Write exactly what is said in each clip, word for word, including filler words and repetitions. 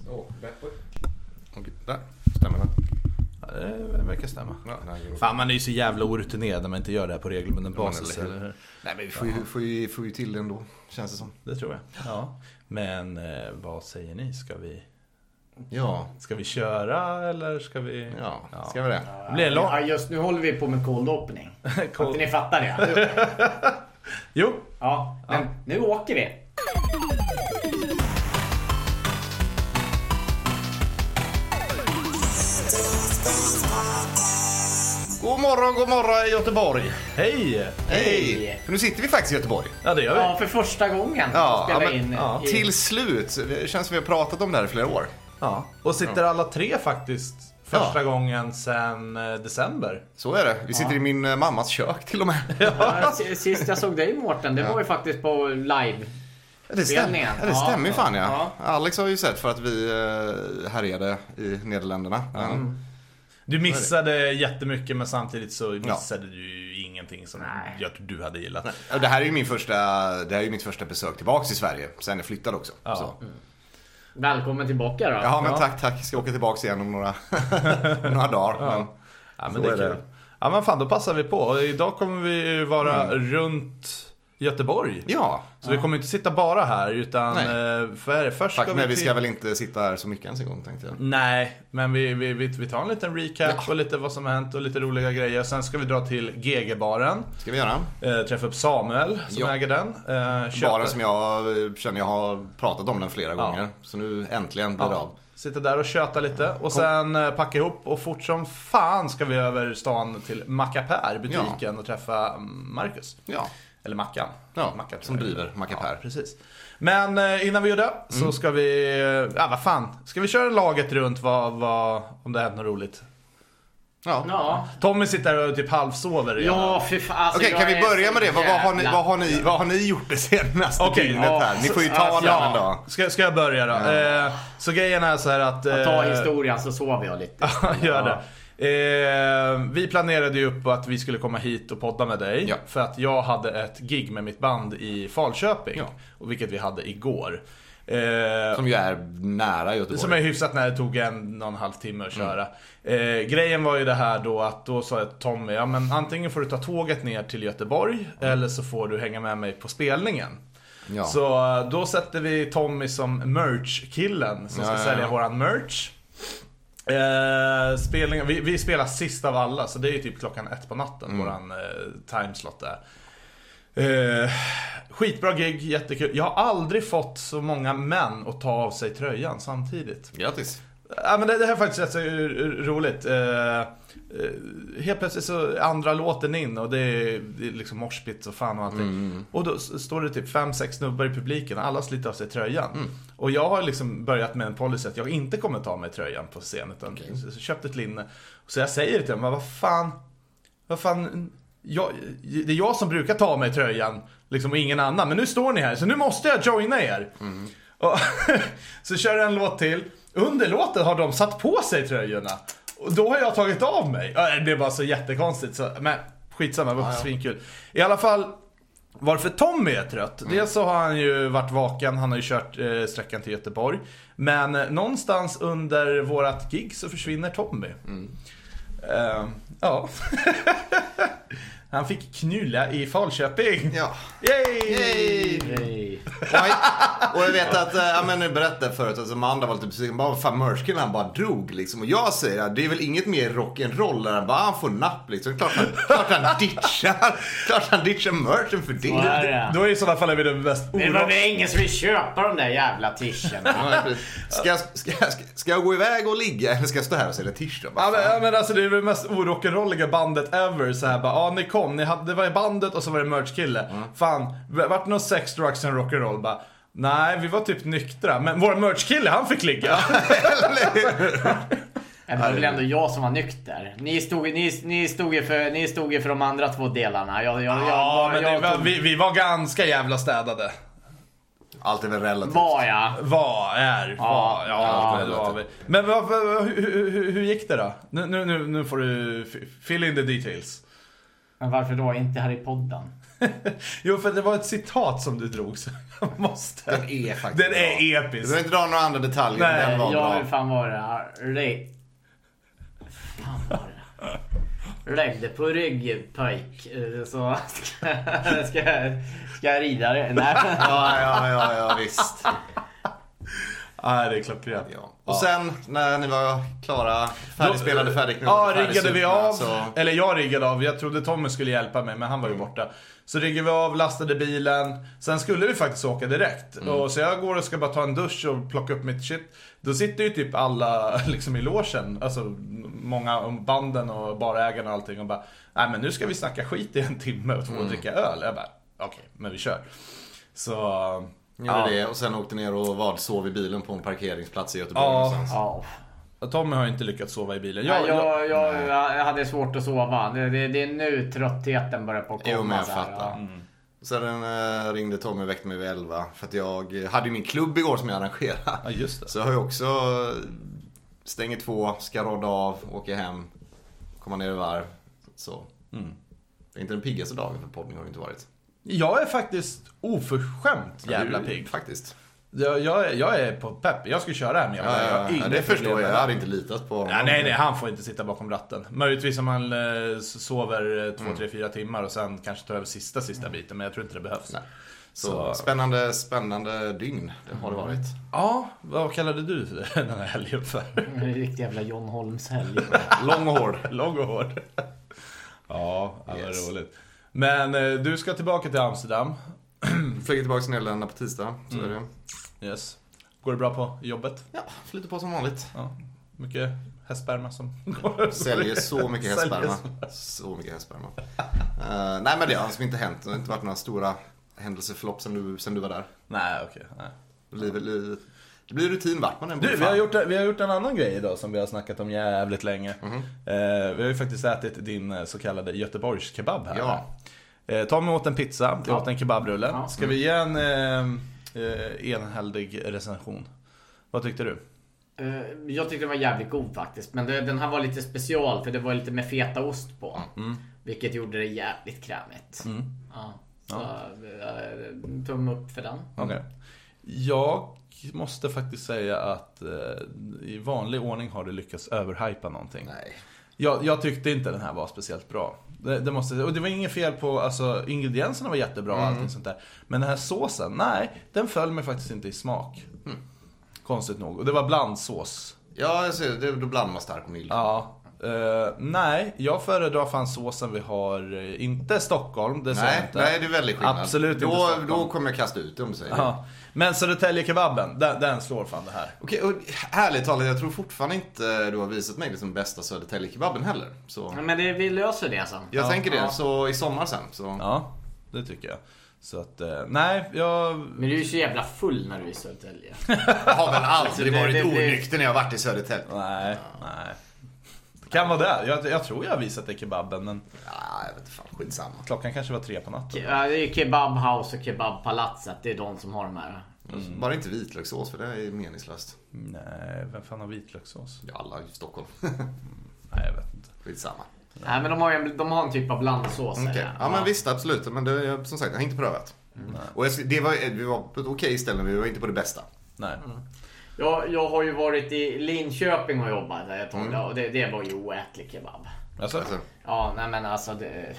Åh, Okej, där. Stämmer det? Ja, det verkar stämma. Ja, nej, fan, man är ju så jävla orutinerad när man inte gör det här på regelbunden basis. eller hur? Nej, men vi får ju, får, ju, får ju till det ändå, känns det som. Det tror jag. Ja. Men eh, vad säger ni? Ska vi... Ja. Ska vi köra eller ska vi... Ja, ska vi det? Det blir lång... Ja, just nu håller vi på med cold opening. Cold... Att ni fattar det. Jo. Ja, men ja. Nu åker vi. God morgon, god morgon Göteborg. Hej. Hej. För nu sitter vi faktiskt i Göteborg. Ja, det gör vi. Ja, för första gången. Ja, spelar ja, men, in ja. i... Till slut. Det känns som vi har pratat om det här i flera år. Ja. Och sitter alla tre faktiskt första ja. gången sedan december. Så är det. Vi sitter ja. i min uh, mammas kök till och med. Ja, sist jag såg dig, Mårten, det ja. var ju faktiskt på live. Ja, det stämmer, ja, det stämmer ju fan, ja. ja. Alex har ju sett för att vi uh, härjade i Nederländerna. Ja. Mm. Du missade jättemycket, men samtidigt så missade ja. du ju ingenting som jag tror du hade gillat. Nej. Det här är ju min första, det här är ju mitt första besök tillbaks i Sverige. Sen jag flyttade också. Ja. Så. Mm. Välkommen tillbaka då. Ja, men ja. tack, tack. Ska åka tillbaks igen om några, några dagar. Ja. Men, ja, men det är kul. Ja, men fan, då passar vi på. Och idag kommer vi vara mm. runt Göteborg. Ja. Så ja. vi kommer inte sitta bara här, utan för först Tack, ska men vi, vi ska väl inte sitta här så mycket ens en gång, tänkte jag. Nej, men vi, vi, vi, vi tar en liten recap ja. och lite vad som har hänt och lite roliga grejer. Sen ska vi dra till G G-baren. Ska vi göra? Eh, träffa upp Samuel som ja. äger den. Eh, Baren som jag känner jag har pratat om den flera ja. gånger. Så nu äntligen blir det ja. av. Sitta där och köta lite. Och sen eh, packa ihop. Och fort som fan ska vi över stan till Macapär, butiken, ja. och träffa Marcus. Ja. Eller Mackan. Ja, Mackan som driver Macapär. Ja, precis. Men eh, innan vi gör det så mm. ska vi... Ja, vad fan. Ska vi köra laget runt vad, vad, om det hänt något roligt? Ja. ja. Tommy sitter och typ halvsover. Ja, fy fan. Alltså, okej, kan vi börja med det? Vad, vad, har ni, vad, har ni, vad har ni gjort det senaste okay, dygnet ja. här? Ni får ju ta alltså, den en dag. Ska, ska jag börja då? Ja. Eh, så grejen är så här att... Eh, ta historien så sover jag lite. Ja, gör det. Eh, vi planerade ju upp att vi skulle komma hit och podda med dig ja. för att jag hade ett gig med mitt band i Falköping ja. och vilket vi hade igår. Eh, som ju är nära Göteborg. Som är hyfsat när det tog en och en halv timme att köra. Mm. Eh, grejen var ju det här då att då sa jag Tommy, ja men antingen får du ta tåget ner till Göteborg mm. eller så får du hänga med mig på spelningen. Ja. Så då sätter vi Tommy som merch-killen som ska ja, ja, ja. sälja våran merch. Eh, spelning, vi, vi spelar sist av alla, så det är ju typ klockan ett på natten mm. våran eh, timeslot där. Eh, skitbra gig, jättekul. Jag har aldrig fått så många män att ta av sig tröjan samtidigt. Grattis. Ja, men det, det här är faktiskt rätt så roligt. Eh, eh, helt plötsligt så andra låten in och det är, det är liksom moshpit och fan och allting. Mm. Och då står det typ fem, sex snubbar i publiken. Alla sliter av sig tröjan. Mm. Och jag har liksom börjat med en policy att jag inte kommer ta med tröjan på scen. Utan okay. så, så köpte ett linne. Så jag säger till dem, men vad fan, vad fan... Jag, det är jag som brukar ta mig tröjan liksom, och ingen annan. Men nu står ni här, så nu måste jag joina er. Mm. Och så kör jag en låt till. Under låten har de satt på sig tröjorna. Och då har jag tagit av mig. Det blev bara så jättekonstigt så, men skitsamma, det var ah, ja. svinkul. I alla fall, varför Tommy är trött. Mm. Dels så har han ju varit vaken. Han har ju kört eh, sträckan till Göteborg. Men eh, någonstans under vårat gig så försvinner Tommy. Mm. Uh, ja. Han fick knulla i Falköping. Ja. Yay! Yay! Yay. Och, och jag vet att, ja men nu berättade förut att Amanda var lite besviken. Bara fan merchkillen, han bara drog liksom. Och jag säger att det är väl inget mer rock'n'roll där han bara, han får napp liksom. Klart han, klart han ditchar. Klart han ditchar merchen för det. Är det. Då är i sådana fall är vi det mest orock. Det var väl ingen som vill köpa de där jävla tischerna. ska, jag, ska, ska, ska jag gå iväg och ligga eller ska jag stå här och sälja tischer? Ja men, ja men alltså det är det mest orock'n'rolliga bandet ever. Så här bara, ja ni kom. Ni hade, det var i bandet och så var det merch-kille. Mm. Fan, vart det någon sex, drugs and rock'n'roll? Bara, nej, vi var typ nyktra. Men vår merch-kille, han fick ligga. Det var väl ändå jag som var nykter. Ni stod, ni, ni stod ju för, ni stod ju för de andra två delarna. Jag, jag, ja, jag, men jag, det, jag tog... vi, vi var ganska jävla städade. Allt är väl relativt. Var jag? Var är? Ja, var, ja, ja, det var vi. Men vad, vad, hur, hur, hur gick det då? Nu, nu, nu får du fill in the details. Men varför då? Inte här i podden. Jo, för det var ett citat som du drog, så jag måste. Den är faktiskt Den är bra. episk. Du behöver inte dra några andra detaljer. Nej, den var Jag bra. vill fan vara re... Fan var det. Lägg det på rygg, pojk. Så ska, ska, ska jag rida det. Nej. Ja, ja, ja, ja, visst. Ja, det är klockrent. Ja. Och sen när ni var klara, färdigspelade, färdigt nu. Ja, riggade vi av. Så... Eller jag riggade av. Jag trodde Tommy skulle hjälpa mig, men han var ju borta. Så riggade vi av, lastade bilen. Sen skulle vi faktiskt åka direkt. Mm. Och så jag går och ska bara ta en dusch och plocka upp mitt shit. Då sitter ju typ alla liksom i logen. Alltså många banden och barägarna och allting. Och bara, nej men nu ska vi snacka skit i en timme och två mm. dricka öl. Jag bara, okej, okay, men vi kör. Så... Gjorde ja. det och sen åkte ner och vad, sov i bilen på en parkeringsplats i Göteborg ja. någonstans. Ja. Tommy har inte lyckats sova i bilen. Jag, jag, jag, jag, jag hade svårt att sova. Det, det, det är nu tröttheten börjar på att komma. Jo, men jag fattar. Ja. Mm. Sen äh, ringde Tommy och väckte mig vid elva. För att jag hade ju min klubb igår som jag arrangerade. Ja, just det. Så jag har ju också stänger två, ska rodda av, åker hem, komma ner i varv. Så. Mm. Det är inte den piggaste dagen för podden har det inte varit. Jag är faktiskt oförskämt jävla du, pigg. Faktiskt. Jag, jag, är, jag är på pepp. Jag ska köra hem. Jag, ja, ja, jag ja, det förstår jag. Jag hade inte litat på honom. Ja, nej, nej, han får inte sitta bakom ratten. Möjligtvis om han eh, sover två, tre, fyra timmar och sen kanske tar över sista, sista biten. Men jag tror inte det behövs. Nej. Så, så spännande, spännande dygn det har det varit. Ja, vad kallade du den här helgen för? En riktig jävla John Holms helg. Lång och hård. Lång och hård. Ja, det var yes. roligt. Men eh, du ska tillbaka till Amsterdam. Flyger tillbaka till Nederländerna på tisdag. Så mm. är det. Yes. Går det bra på jobbet? Ja, flyter på som vanligt. Ja, mycket hästsperma som går. Säljer så mycket hästsperma. Så mycket hästsperma. uh, Nej, men det har alltså inte hänt. Det har inte varit några stora händelserförlopp sen du, sen du var där. Nej, okej. Okay. Livet, livet. Det blir rutin vart man än bor. Du, vi har, gjort, vi har gjort en annan grej idag som vi har snackat om jävligt länge. Mm-hmm. eh, Vi har ju faktiskt ätit din så kallade Göteborgs kebab här. Ja. eh, Tommy åt en pizza, jag ja. åt en kebabrulle. Ja. Ska vi ge en eh, enhällig recension? Vad tyckte du? Uh, jag tyckte den var jävligt god faktiskt. Men det, den här var lite special för det var lite med feta ost på. Mm. Vilket gjorde det jävligt krämigt. Mm. Ja. Så ja. Uh, tumme upp för den. Okej. Okay. Jag måste faktiskt säga att eh, i vanlig ordning har det lyckats överhypa någonting. Nej. Jag, jag tyckte inte den här var speciellt bra. Det, det måste, och det var inget fel på, alltså ingredienserna var jättebra och mm. allting sånt där. Men den här såsen, nej, den föll mig faktiskt inte i smak. Mm. Konstigt nog. Och det var blandsås. Ja, jag ser det. Då blandar man stark och mild. Ja. Uh, nej, jag föredrar fan såsen vi har. Uh, inte Stockholm, det nej, inte. Nej, det är väldigt skillnad. Absolut då, inte Stockholm. Då kommer jag kasta ut det om du säger ja. Men Södertälje kebaben, den, den slår fan det här. Okej, och härligt talat, jag tror fortfarande inte du har visat mig det som bästa Södertälje kebaben heller. Så. Men det, vi löser det sen. Jag ja, tänker det, ja. så i sommar sen. Så. Ja, det tycker jag. Så att, uh, nej, jag... Men du är ju så jävla full när du är i Södertälje. Jag har väl aldrig det, varit det, onykter när jag har varit i Södertälje. Nej, ja. nej. Kan vara det. Jag, jag tror jag har visat det kebaben, men... Ja, jag vet inte fan, skitsamma. Klockan kanske var tre på natten. Ja, det är Kebabhouse och Kebabpalatset. Det är de som har de här. Mm. Bara inte vitlökssås, för det är meningslöst. Nej, vem fan har vitlökssås? Ja, alla i Stockholm. mm. Nej, jag vet inte. Skitsamma. Nej, men de har, en, de har en typ av blandsås. Okay. Ja, ja, men visst, absolut. Men det, som sagt, jag har inte prövat. Mm. Och det var, vi var på ett okej ställe, men vi var inte på det bästa. Nej. Mm. Jag, jag har ju varit i Linköping och jobbat där ett tag, mm. och det, det var ju oätlig kebab. Alltså? Alltså. Ja, nej men alltså det,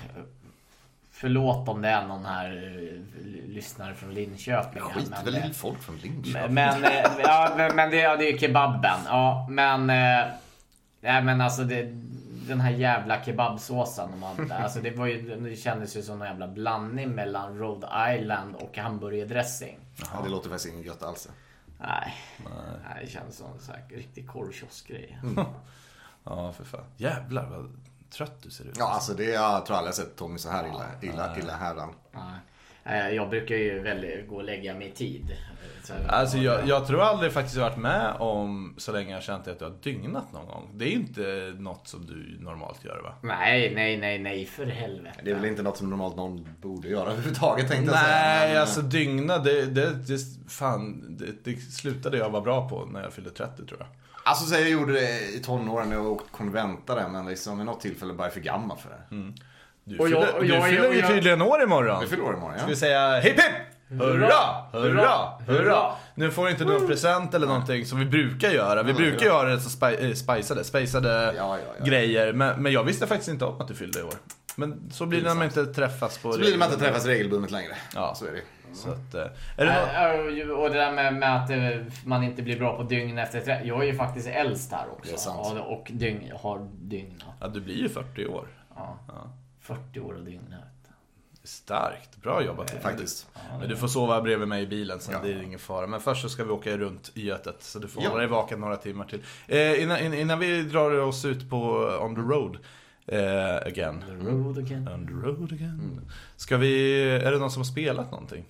förlåt om det är någon här uh, lyssnare från Linköping. Ja, skit men, väl folk från Linköping. Men, men, ja, men, men det, ja, det är ju kebaben. Ja, men uh, nej men alltså det, den här jävla kebabsåsen man, alltså det var ju, det kändes ju som en jävla blandning mellan Rhode Island och hamburgerdressing. Ja, det låter faktiskt inget gött alls. Nej, nej, det känns som en här riktig korvkioskgrej. Mm. Ja, för fan. Jävlar vad trött du ser ut. Ja, alltså det, jag tror aldrig jag sett Tommy så här illa, illa, illa härdan. Nej, jag brukar ju väl gå och lägga mig i tid. Så, alltså jag, jag tror aldrig faktiskt varit med om så länge jag känt att du har dygnat någon gång. Det är ju inte något som du normalt gör, va? Nej, nej, nej, nej, för helvete. Det är väl inte något som normalt någon borde göra överhuvudtaget, tänkte jag säga. Nej, men... alltså dygna, det, det, det, fan, det, det slutade jag vara bra på när jag fyllde trettio, tror jag. Alltså så jag gjorde det i tonåren när jag åkte konventare, men liksom i något tillfälle bara för gammal för det. Mm. Du Och jag- fyller, och du jag- fyller och ju jag- tydligen år imorgon. Vi fyller år imorgon, Ska ja. vi säga hipp hipp! Hurra! Hurra! Hurra! Nu får inte du någon present eller någonting som vi brukar göra. Vi brukar göra det så spi- äh, spicade, spicade Ja, ja, ja. grejer. Men, men jag visste faktiskt inte om att du fyllde i år. Men så blir det när man inte träffas på Så blir det man inte träffas regelbundet längre. Ja. Så är det. Så att, eh, är det något... Äh, Och det där med, med att eh, man inte blir bra på dygn efter tre. Jag är ju faktiskt äldst här också. Det är sant. Och, och dygn, har dygnat. Ja, du blir ju fyrtio år. Ja. fyrtio år och dygnat. Starkt, bra jobbat. Faktiskt. Men du får sova bredvid mig i bilen, så Ja. det är ingen fara. Men först så ska vi åka runt i Götet, så du får Ja. hålla dig vaken några timmar till. Eh, innan, in- innan vi drar oss ut på On the Road eh, again. The road again. On the road again. Ska vi, är det någon som har spelat någonting?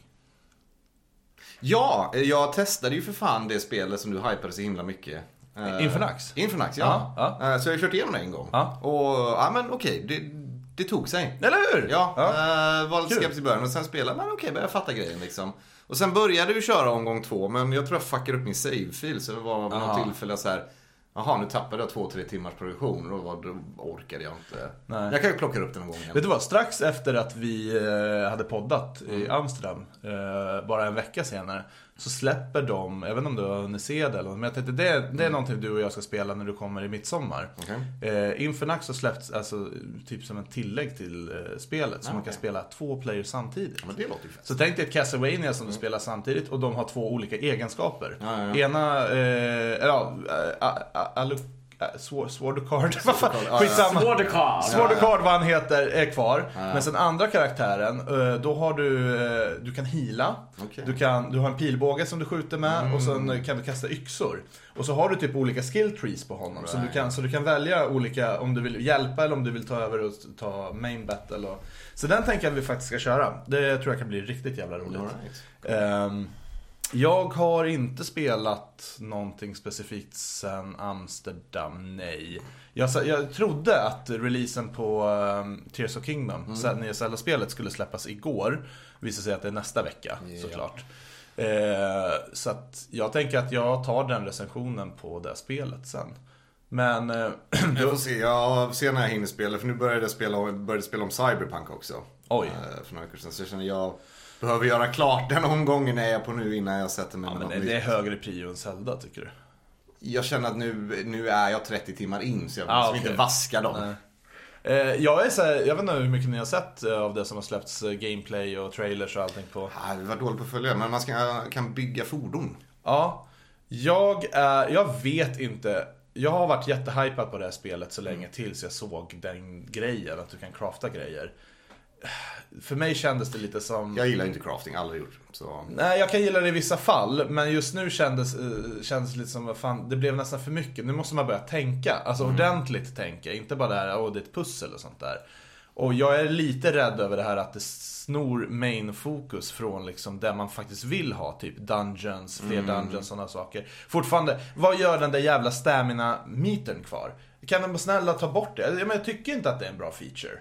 Ja, jag testade ju för fan det spelet som du hypade så himla mycket. Eh, Infernax? Infernax, ja. Ja, Eh, Så jag har kört igenom det en gång. Ja. Och ja, men okej, det, det tog sig. Eller hur? Ja, ja. eh, var lite Kul. skeptisk i början och sen spelade men okej, började fatta grejen liksom. Och sen började vi köra omgång två, men jag tror jag fuckade upp min save-fil. Så det var vid Aha. något tillfälle så här. Jaha, nu tappade jag två, tre timmars progression och då, var, då orkade jag inte. Nej. Jag kan ju plocka upp den någon gång igen. Vet du vad, strax efter att vi eh, hade poddat i Mm. Amsterdam, eh, bara en vecka senare, så släpper de, jag vet inte om du har hunnit se det eller något, men jag tänkte det, det är Mm. någonting du och jag ska spela när du kommer i midsommar. Okej. Eh, Infernax har släppts alltså, typ som en tillägg till eh, spelet, så Ah, man kan okej. spela två players samtidigt. Ja, men det låter ju fett. Så tänk dig ett Castlevania som du spelar samtidigt och de har två olika egenskaper. Ja, ja, ja. Ena, eh, ja, äh, äh, alu, äh, Sword, Swordcard, vad fan, ja, ja. skitsamma. Swordcard. Swordcard, vad han heter, är kvar. Men sen andra karaktären, eh, då har du, eh, du kan heala. Okej. Du, kan, du har en pilbåge som du skjuter med och sen kan du kasta yxor. Och så har du typ olika skill trees på honom. Så, du kan, så du kan välja olika, om du vill hjälpa eller om du vill ta över och ta main battle. Och, så den tänker jag att vi faktiskt ska köra. Det tror jag kan bli riktigt jävla roligt. All right. Ehm, jag har inte spelat någonting specifikt sen Amsterdam, nej. Jag, sa- jag trodde att releasen på um, Tears of Kingdom, mm. sen nya Zelda-spelet, skulle släppas igår. Visar sig att det är nästa vecka, Ja. såklart. Ehm, så att jag tänker att jag tar den recensionen på det spelet sen. Men eh, Jag får se, jag ser när jag hinner spela. För nu började jag spela, började spela om Cyberpunk också. Oj. Eh, För några veckor sedan. Så jag känner jag behöver göra klart den omgången är jag på nu innan jag sätter mig ja, med men något det, det är nytt. högre prio än Zelda, tycker du? Jag känner att nu, nu är jag trettio timmar in. Så jag vill Ah, liksom okej. inte vaska dem. Nej. Eh, jag är så här, jag vet inte hur mycket ni har sett eh, av det som har släppts, eh, gameplay och trailers och allting på. Ah, det var dåligt på att följa. Men man ska, kan bygga fordon. Ja, jag är, jag vet inte. Jag har varit jättehypad på det här spelet så länge tills jag såg den grejen, att du kan crafta grejer. För mig kändes det lite som... Jag gillar inte crafting, aldrig gjort. Så... Nej, jag kan gilla det i vissa fall, men just nu kändes, eh, kändes det lite som, vad fan, det blev nästan för mycket. Nu måste man börja tänka, alltså ordentligt tänka, inte bara det här, åh det är ett pussel och sånt där. Och jag är lite rädd över det här att det snor main fokus från liksom det man faktiskt vill ha, typ dungeons, fler dungeons, sådana saker. Fortfarande, vad gör den där jävla stamina-metern kvar? Kan de snälla ta bort det? Jag, men jag tycker inte att det är en bra feature.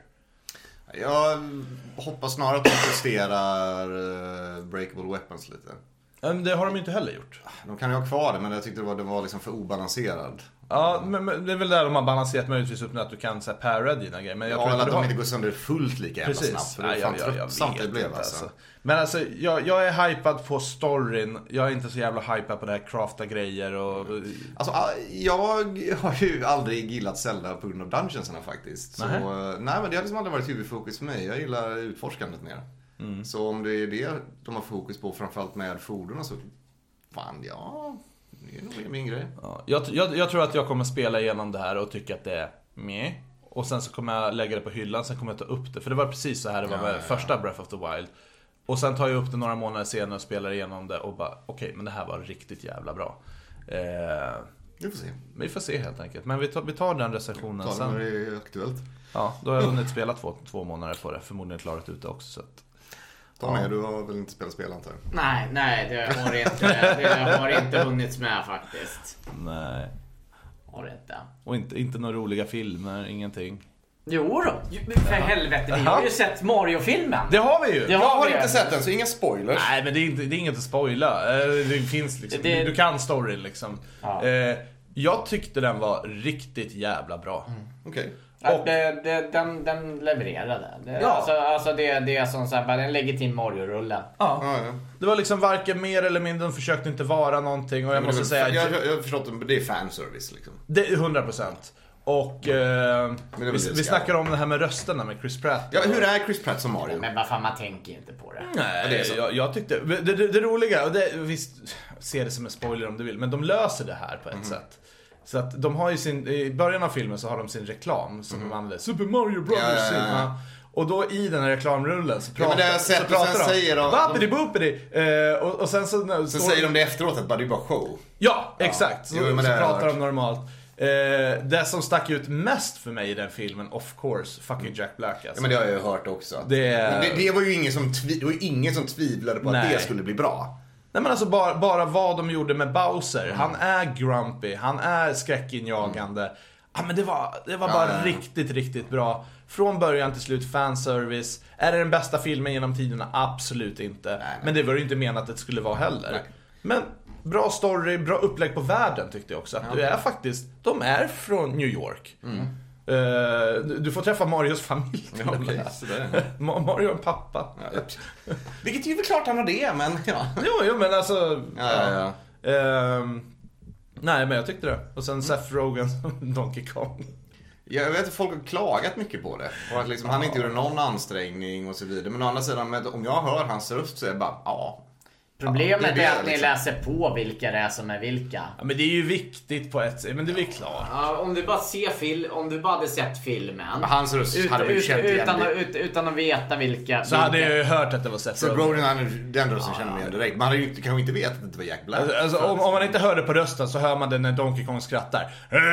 Jag hoppas snarare att de justerar uh, breakable weapons lite. Men det har de ju inte heller gjort. De kan ju ha kvar det, men jag tyckte det var, det var liksom för obalanserad. Ja, men, men det är väl där de har balanserat möjligtvis upp med att du kan så här, para dina grejer. Men jag Ja, tror eller inte att du de har... inte går sönder fullt lika jävla Precis. snabbt. För det Nej, är fan jag, jag, jag tröttsamt vet det blev inte, alltså. alltså. Men alltså, jag, jag är hypad på storyn. Jag är inte så jävla hypad på det här crafta grejer och... Alltså, jag har ju aldrig gillat Zelda på grund av dungeonsarna faktiskt. Så, Nej. nej, men det har liksom aldrig varit huvudfokus för mig. Jag gillar utforskandet mer. Mm. Så om det är det de har fokus på, framförallt med fordon, så fan, ja, det är nog min grej. Ja, jag, jag, jag tror att jag kommer spela igenom det här och tycka att det är meh. Och sen så kommer jag lägga det på hyllan, sen kommer jag ta upp det. För det var precis så här det var Ja, med ja, ja. första Breath of the Wild. Och sen tar jag upp det några månader senare och spelar igenom det och bara, okej, okay, men det här var riktigt jävla bra. Eh, Vi får se. vi får se helt enkelt. Men vi tar, vi tar den recensionen Ta det när sen. det är aktuellt. Ja, då har jag hunnit spela två, två månader på det. Förmodligen klarat ut det också. Så att... Ta med, du har väl inte spelat spel, antar jag? Nej, nej, det har inte, det har inte hunnits med faktiskt. Nej. Har det inte. Och inte, inte några roliga filmer, ingenting. Jo då, för helvete, vi har ju sett Mario-filmen. Det har vi ju! Det Jag har vi. inte sett den, så inga spoilers. Nej, men det är, inte, det är inget att spoila. Eh, Det finns liksom, Det- du kan storyn liksom. Ja. Eh, Jag tyckte den var riktigt jävla bra. Okej. Och det, det, den, den levererade. Det, Ja. Alltså, alltså det, det är som så här, bara en legitim Mario-rulle. Ja. Ja, ja. Det var liksom varken mer eller mindre, de försökte inte vara någonting. Och jag Men måste det, säga jag, att jag, jag har förstått att det är fanservice liksom. det är hundra procent. Och eh, Men det är vi, väl det vi ska snackar om det här med rösterna med Chris Pratt. Ja, hur är Chris Pratt som Mario? Men vad fan, man tänker inte på det. Nej, Ja, det är så. jag, jag tyckte det, det, det roliga, och det, visst, se det som en spoiler om du vill, men de löser det här på ett Mm. sätt. Så att de har ju sin, i början av filmen så har de sin reklam som de använder, Super Mario Brothers. Mm. Ja, ja, ja. Ja. Och då i den här reklamrullen så Ja, pratar, men det har jag sett, så och pratar sen de säger de- Bappity boopity eh, och, och sen så Så står- säger de det efteråt att bara, det är bara show. Ja, exakt. Så, Jo, men så det har jag pratar hört. de normalt. Eh, det som stack ut mest för mig i den filmen, of course, fucking Jack Black alltså. Ja, men det har jag ju hört också. Det- Men det, det var ju ingen som, tvi, det var ju ingen som tvivlade på Nej. att det skulle bli bra. Nej men alltså bara, bara vad de gjorde med Bowser. Mm. Han är grumpy, han är skräckinjagande. Mm. Ja men det var, det var bara Ja, ja. riktigt, riktigt bra. Från början till slut, fanservice. Är det den bästa filmen genom tiderna? Absolut inte. Nej, nej. Men det var ju inte menat att det skulle vara heller. Nej. Men bra story, bra upplägg på världen tyckte jag också. Att du är faktiskt, de är från New York. Mm. Uh, du- du får träffa Marios familj. Ja, okej, sådär. Ma- Mario är en pappa. Ja, vilket är väl klart han har det, men ja. Jo, jo men alltså... Ja, ja, ja. Ehm, nej, men jag tyckte det. Och sen Seth Rogen som Donkey Kong. Jag vet att folk har klagat mycket på det. Och att liksom, han inte gjorde någon ansträngning och så vidare. Men å andra sidan, med, om jag hör hans röst så är jag bara, ja. Problemet Ja, det är är det, att ni liksom. läser på vilka det är som är vilka. Ja, men det är ju viktigt på ett sätt. Men det är väl klart. Ja, om du bara ser film, om du bara hade sett filmen. Hans röst ut, hade vi ut, känt igen. utan, att, ut, utan att veta vilka. Så vilka. hade jag ju hört att det var Seth Seth Rogen. Rogen, han, den rösten känner man igen direkt. Man hade ju inte- kanske inte vetat att det var Jack Black. Alltså, alltså, om, om man inte hör det på rösten så hör man det när Donkey Kong skrattar.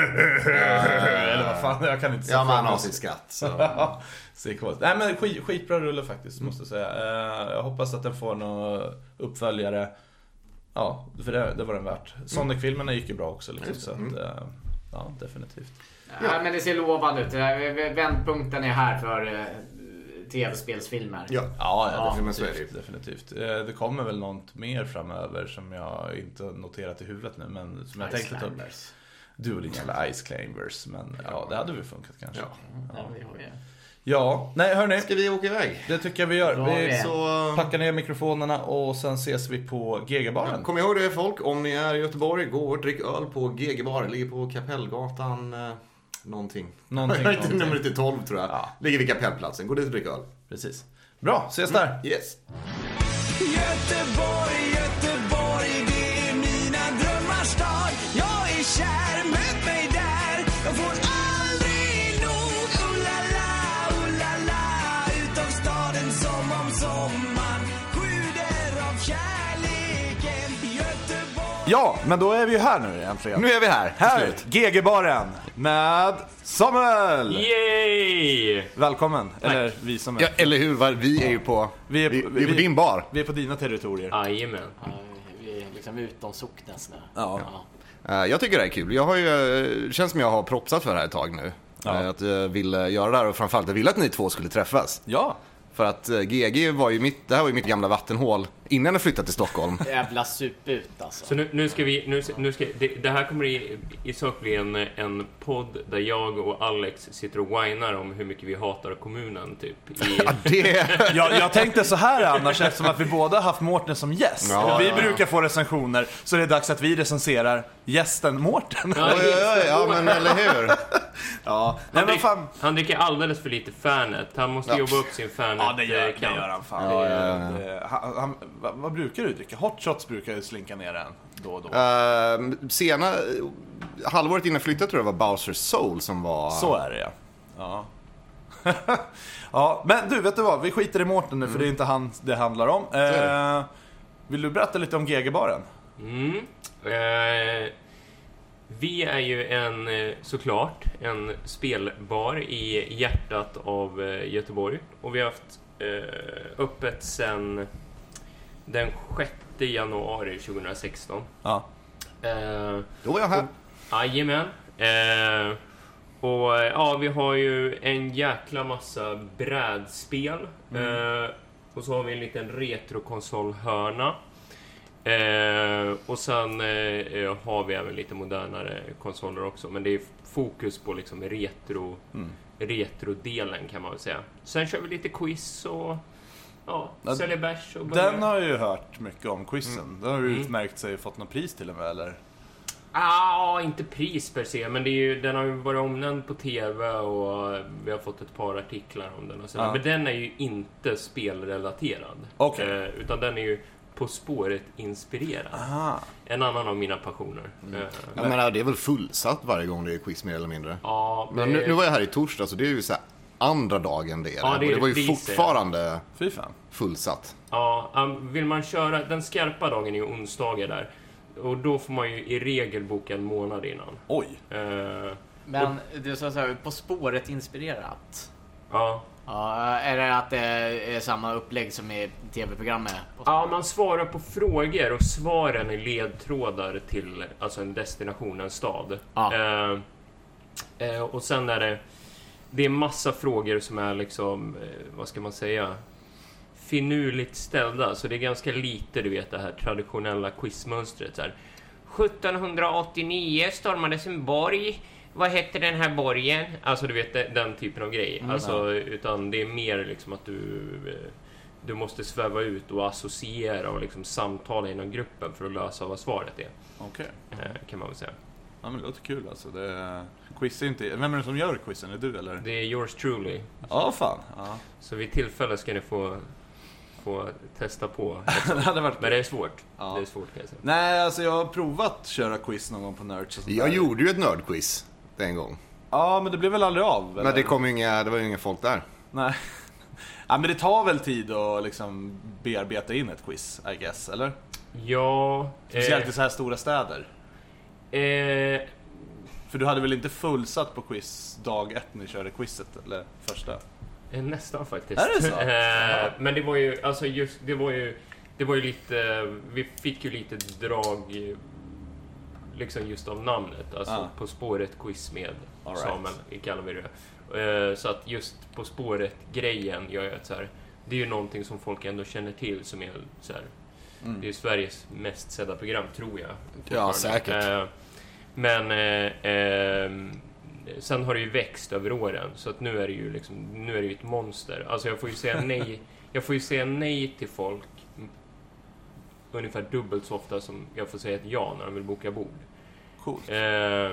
Eller vad fan, jag kan inte säga. Ja, men han har sitt skratt. Så. Ja, så coolt. Nej men skit, skitbra rulle faktiskt, måste jag säga. Eh, jag hoppas att den får några uppföljare. Ja, för det, det var den värt. Sonic-filmerna gick ju bra också liksom, så att, eh, ja, definitivt. Ja, men det ser lovande ut. Vändpunkten är här för eh, tv-spelsfilmer. Ja. Ja, Ja, ja men så är definitivt. definitivt. Eh, Det kommer väl något mer framöver som jag inte noterat i huvudet nu, men som jag tänkte ta upp. Climbers. Du och din jävla Ice Climbers, men ja, det hade väl funkat kanske. Ja. Ja, vi har ju. Ja, nej hörni, Ska vi åka iväg? det tycker jag vi gör. Bra Vi det. Så packar ner mikrofonerna och sen ses vi på G G-baren. kom ihåg det folk, om ni är i Göteborg, gå och drick öl på G G-bar. Ligger på Kapellgatan eh, någonting. Någonting, Jag vet inte, någonting. numret är tolv tror jag. Ja. Ligger vid Kapellplatsen, gå dit och drick öl. Precis. Bra, ses där. Yes. Göteborg, Göteborg, det är mina drömmars stad. Jag är kär, möt mig där. Jag får aldrig nog, oh la la, oh la la. Utav staden som om sommaren sjuder av kärleken. Göteborg. Ja, men då är vi ju här nu egentligen. Nu är vi här, till Här, slut. G G-baren med Samuel! Yay! Välkommen, eller vi som är. Ja, eller hur, va? Vi är ju på, Vi är- vi, vi är på vi- din bar. Vi är på dina territorier. Jajamän. Ja, vi är liksom utom socknes nu. Ja. Eh, Jag tycker det är kul. Jag har ju, eh, känns som jag har propsat för det här ett tag nu. Ja. Eh, Att jag vill eh, göra det här och framförallt jag ville att ni två skulle träffas. Ja. För att eh, G G var ju mitt, det här var ju mitt gamla vattenhål innan jag flyttade till Stockholm. Jävla sup ut alltså. Så nu, nu ska vi, nu, nu ska, det, det här kommer i, i sak bli en, en podd där jag och Alex sitter och whinar om hur mycket vi hatar kommunen typ. I, Ja, det... Jag, jag tänkte så här annars, eftersom att vi båda har haft Mårten som gäst. Ja, vi ja. brukar få recensioner, så det är dags att vi recenserar gästen Mårten. Ja, Oj, oj, oj, ja men eller hur? Ja, nej han, men drick, fan. han dricker alldeles för lite Fanet. Han måste Ja. jobba upp sin Fanet. Ja, det gör, det kamp. gör han fan. Ja, Det- ja, ja. det- han, han, vad, vad brukar du dricka? Hot shots brukar ju slinka ner en då och då. Uh, sena, halvåret innan flyttat tror jag var Bowser Soul som var... Så är det, ja. Ja. Ja, men du, vet du vad? Vi skiter i Mårten nu, för det är inte han det handlar om. är Eh, vill du berätta lite om G G-baren? Mm. Eh, vi är ju en, eh, såklart, en spelbar i hjärtat av eh, Göteborg. Och vi har haft eh, öppet sedan den sjätte januari tjugohundrasexton. Ja. Eh, Då var jag här. Jajamän. Eh, och eh, ja, vi har ju en jäkla massa brädspel. Eh, och så har vi en liten retrokonsolhörna. Eh, och sen eh, har vi även lite modernare konsoler också. Men det är fokus på liksom retro, mm. retro-delen kan man väl säga. Sen kör vi lite quiz och ja, säljer bärs och börjar. Den har jag ju hört mycket om, quizen. Mm. Den har ju utmärkt sig och fått något pris till och med, eller? Ah, inte pris per se, men det är ju, den har ju varit omnämnd på tv och vi har fått ett par artiklar om den och så. Ah. Men den är ju inte spelrelaterad. Okay. Eh, utan den är ju På spåret inspirerad. Aha. En annan av mina passioner. Mm. Jag men... menar, det är väl fullsatt varje gång det är quiz mer eller mindre. Ja, men nu, nu var jag här i torsdag, så det är ju så här andra dagen det är. Ja, det, och det var ju fortfarande fullsatt. Ja, vill man köra den skarpa dagen är ju onsdagar där. Och då får man ju i regel boka en månad innan. Oj. Uh, men och... du sa så här, På spåret inspirerat. Ja. Ja, är det att det är samma upplägg som i tv-programmet? Ja, man svarar på frågor och svaren är ledtrådar till alltså en destination, en stad. Ja. Eh, eh, och sen är det det är massa frågor som är liksom, eh, vad ska man säga, finurligt ställda. Så det är ganska lite, du vet, det här traditionella quizmönstret. Så här. sjuttonhundraåttionio stormades en borg. Vad heter den här borgen? Alltså du vet den typen av grej. Mm. Alltså, utan det är mer liksom att du du måste sväva ut och associera och liksom samtala inom gruppen för att lösa vad svaret är. Okej. Okay. Kan man väl säga. Ja, men det låter kul alltså. Det är... Quiz är inte... Vem är det som gör quizen? Är du eller? Det är yours truly. Ja, fan. Ja. Så vid tillfälle ska ni få få testa på. Det hade varit... Men det är svårt. Ja. Det är svårt kan jag säga. Nej, alltså jag har provat köra quiz någon gång på Nerds och sånt Jag där. gjorde ju ett nördquiz en gång. Ja, men det blev väl aldrig av? Eller? Men det kom inga, det var ju inga folk där. Nej. Ja, men det tar väl tid att liksom bearbeta in ett quiz, I guess, eller? Ja. Speciellt eh, i så här stora städer. Eh, För du hade väl inte fullsatt på quiz dag ett när du körde quizet, eller första? Eh, nästan faktiskt. Är det så? eh, men det var ju, alltså just, det var ju, det var ju lite, vi fick ju lite drag liksom just av namnet, alltså ah. På spåret quiz med right. Samuel, vi kallar vi det. Uh, så att just På spåret-grejen gör ju att så här, det är ju någonting som folk ändå känner till som är så här, mm. det är Sveriges mest sedda program, tror jag. Ja, säkert. Uh, men uh, uh, sen har det ju växt över åren, så att nu är det ju liksom, nu är det ju ett monster. Alltså jag får ju säga nej, jag får ju säga nej till folk ungefär dubbelt så ofta som jag får säga ett ja när de vill boka bord. Coolt. Uh,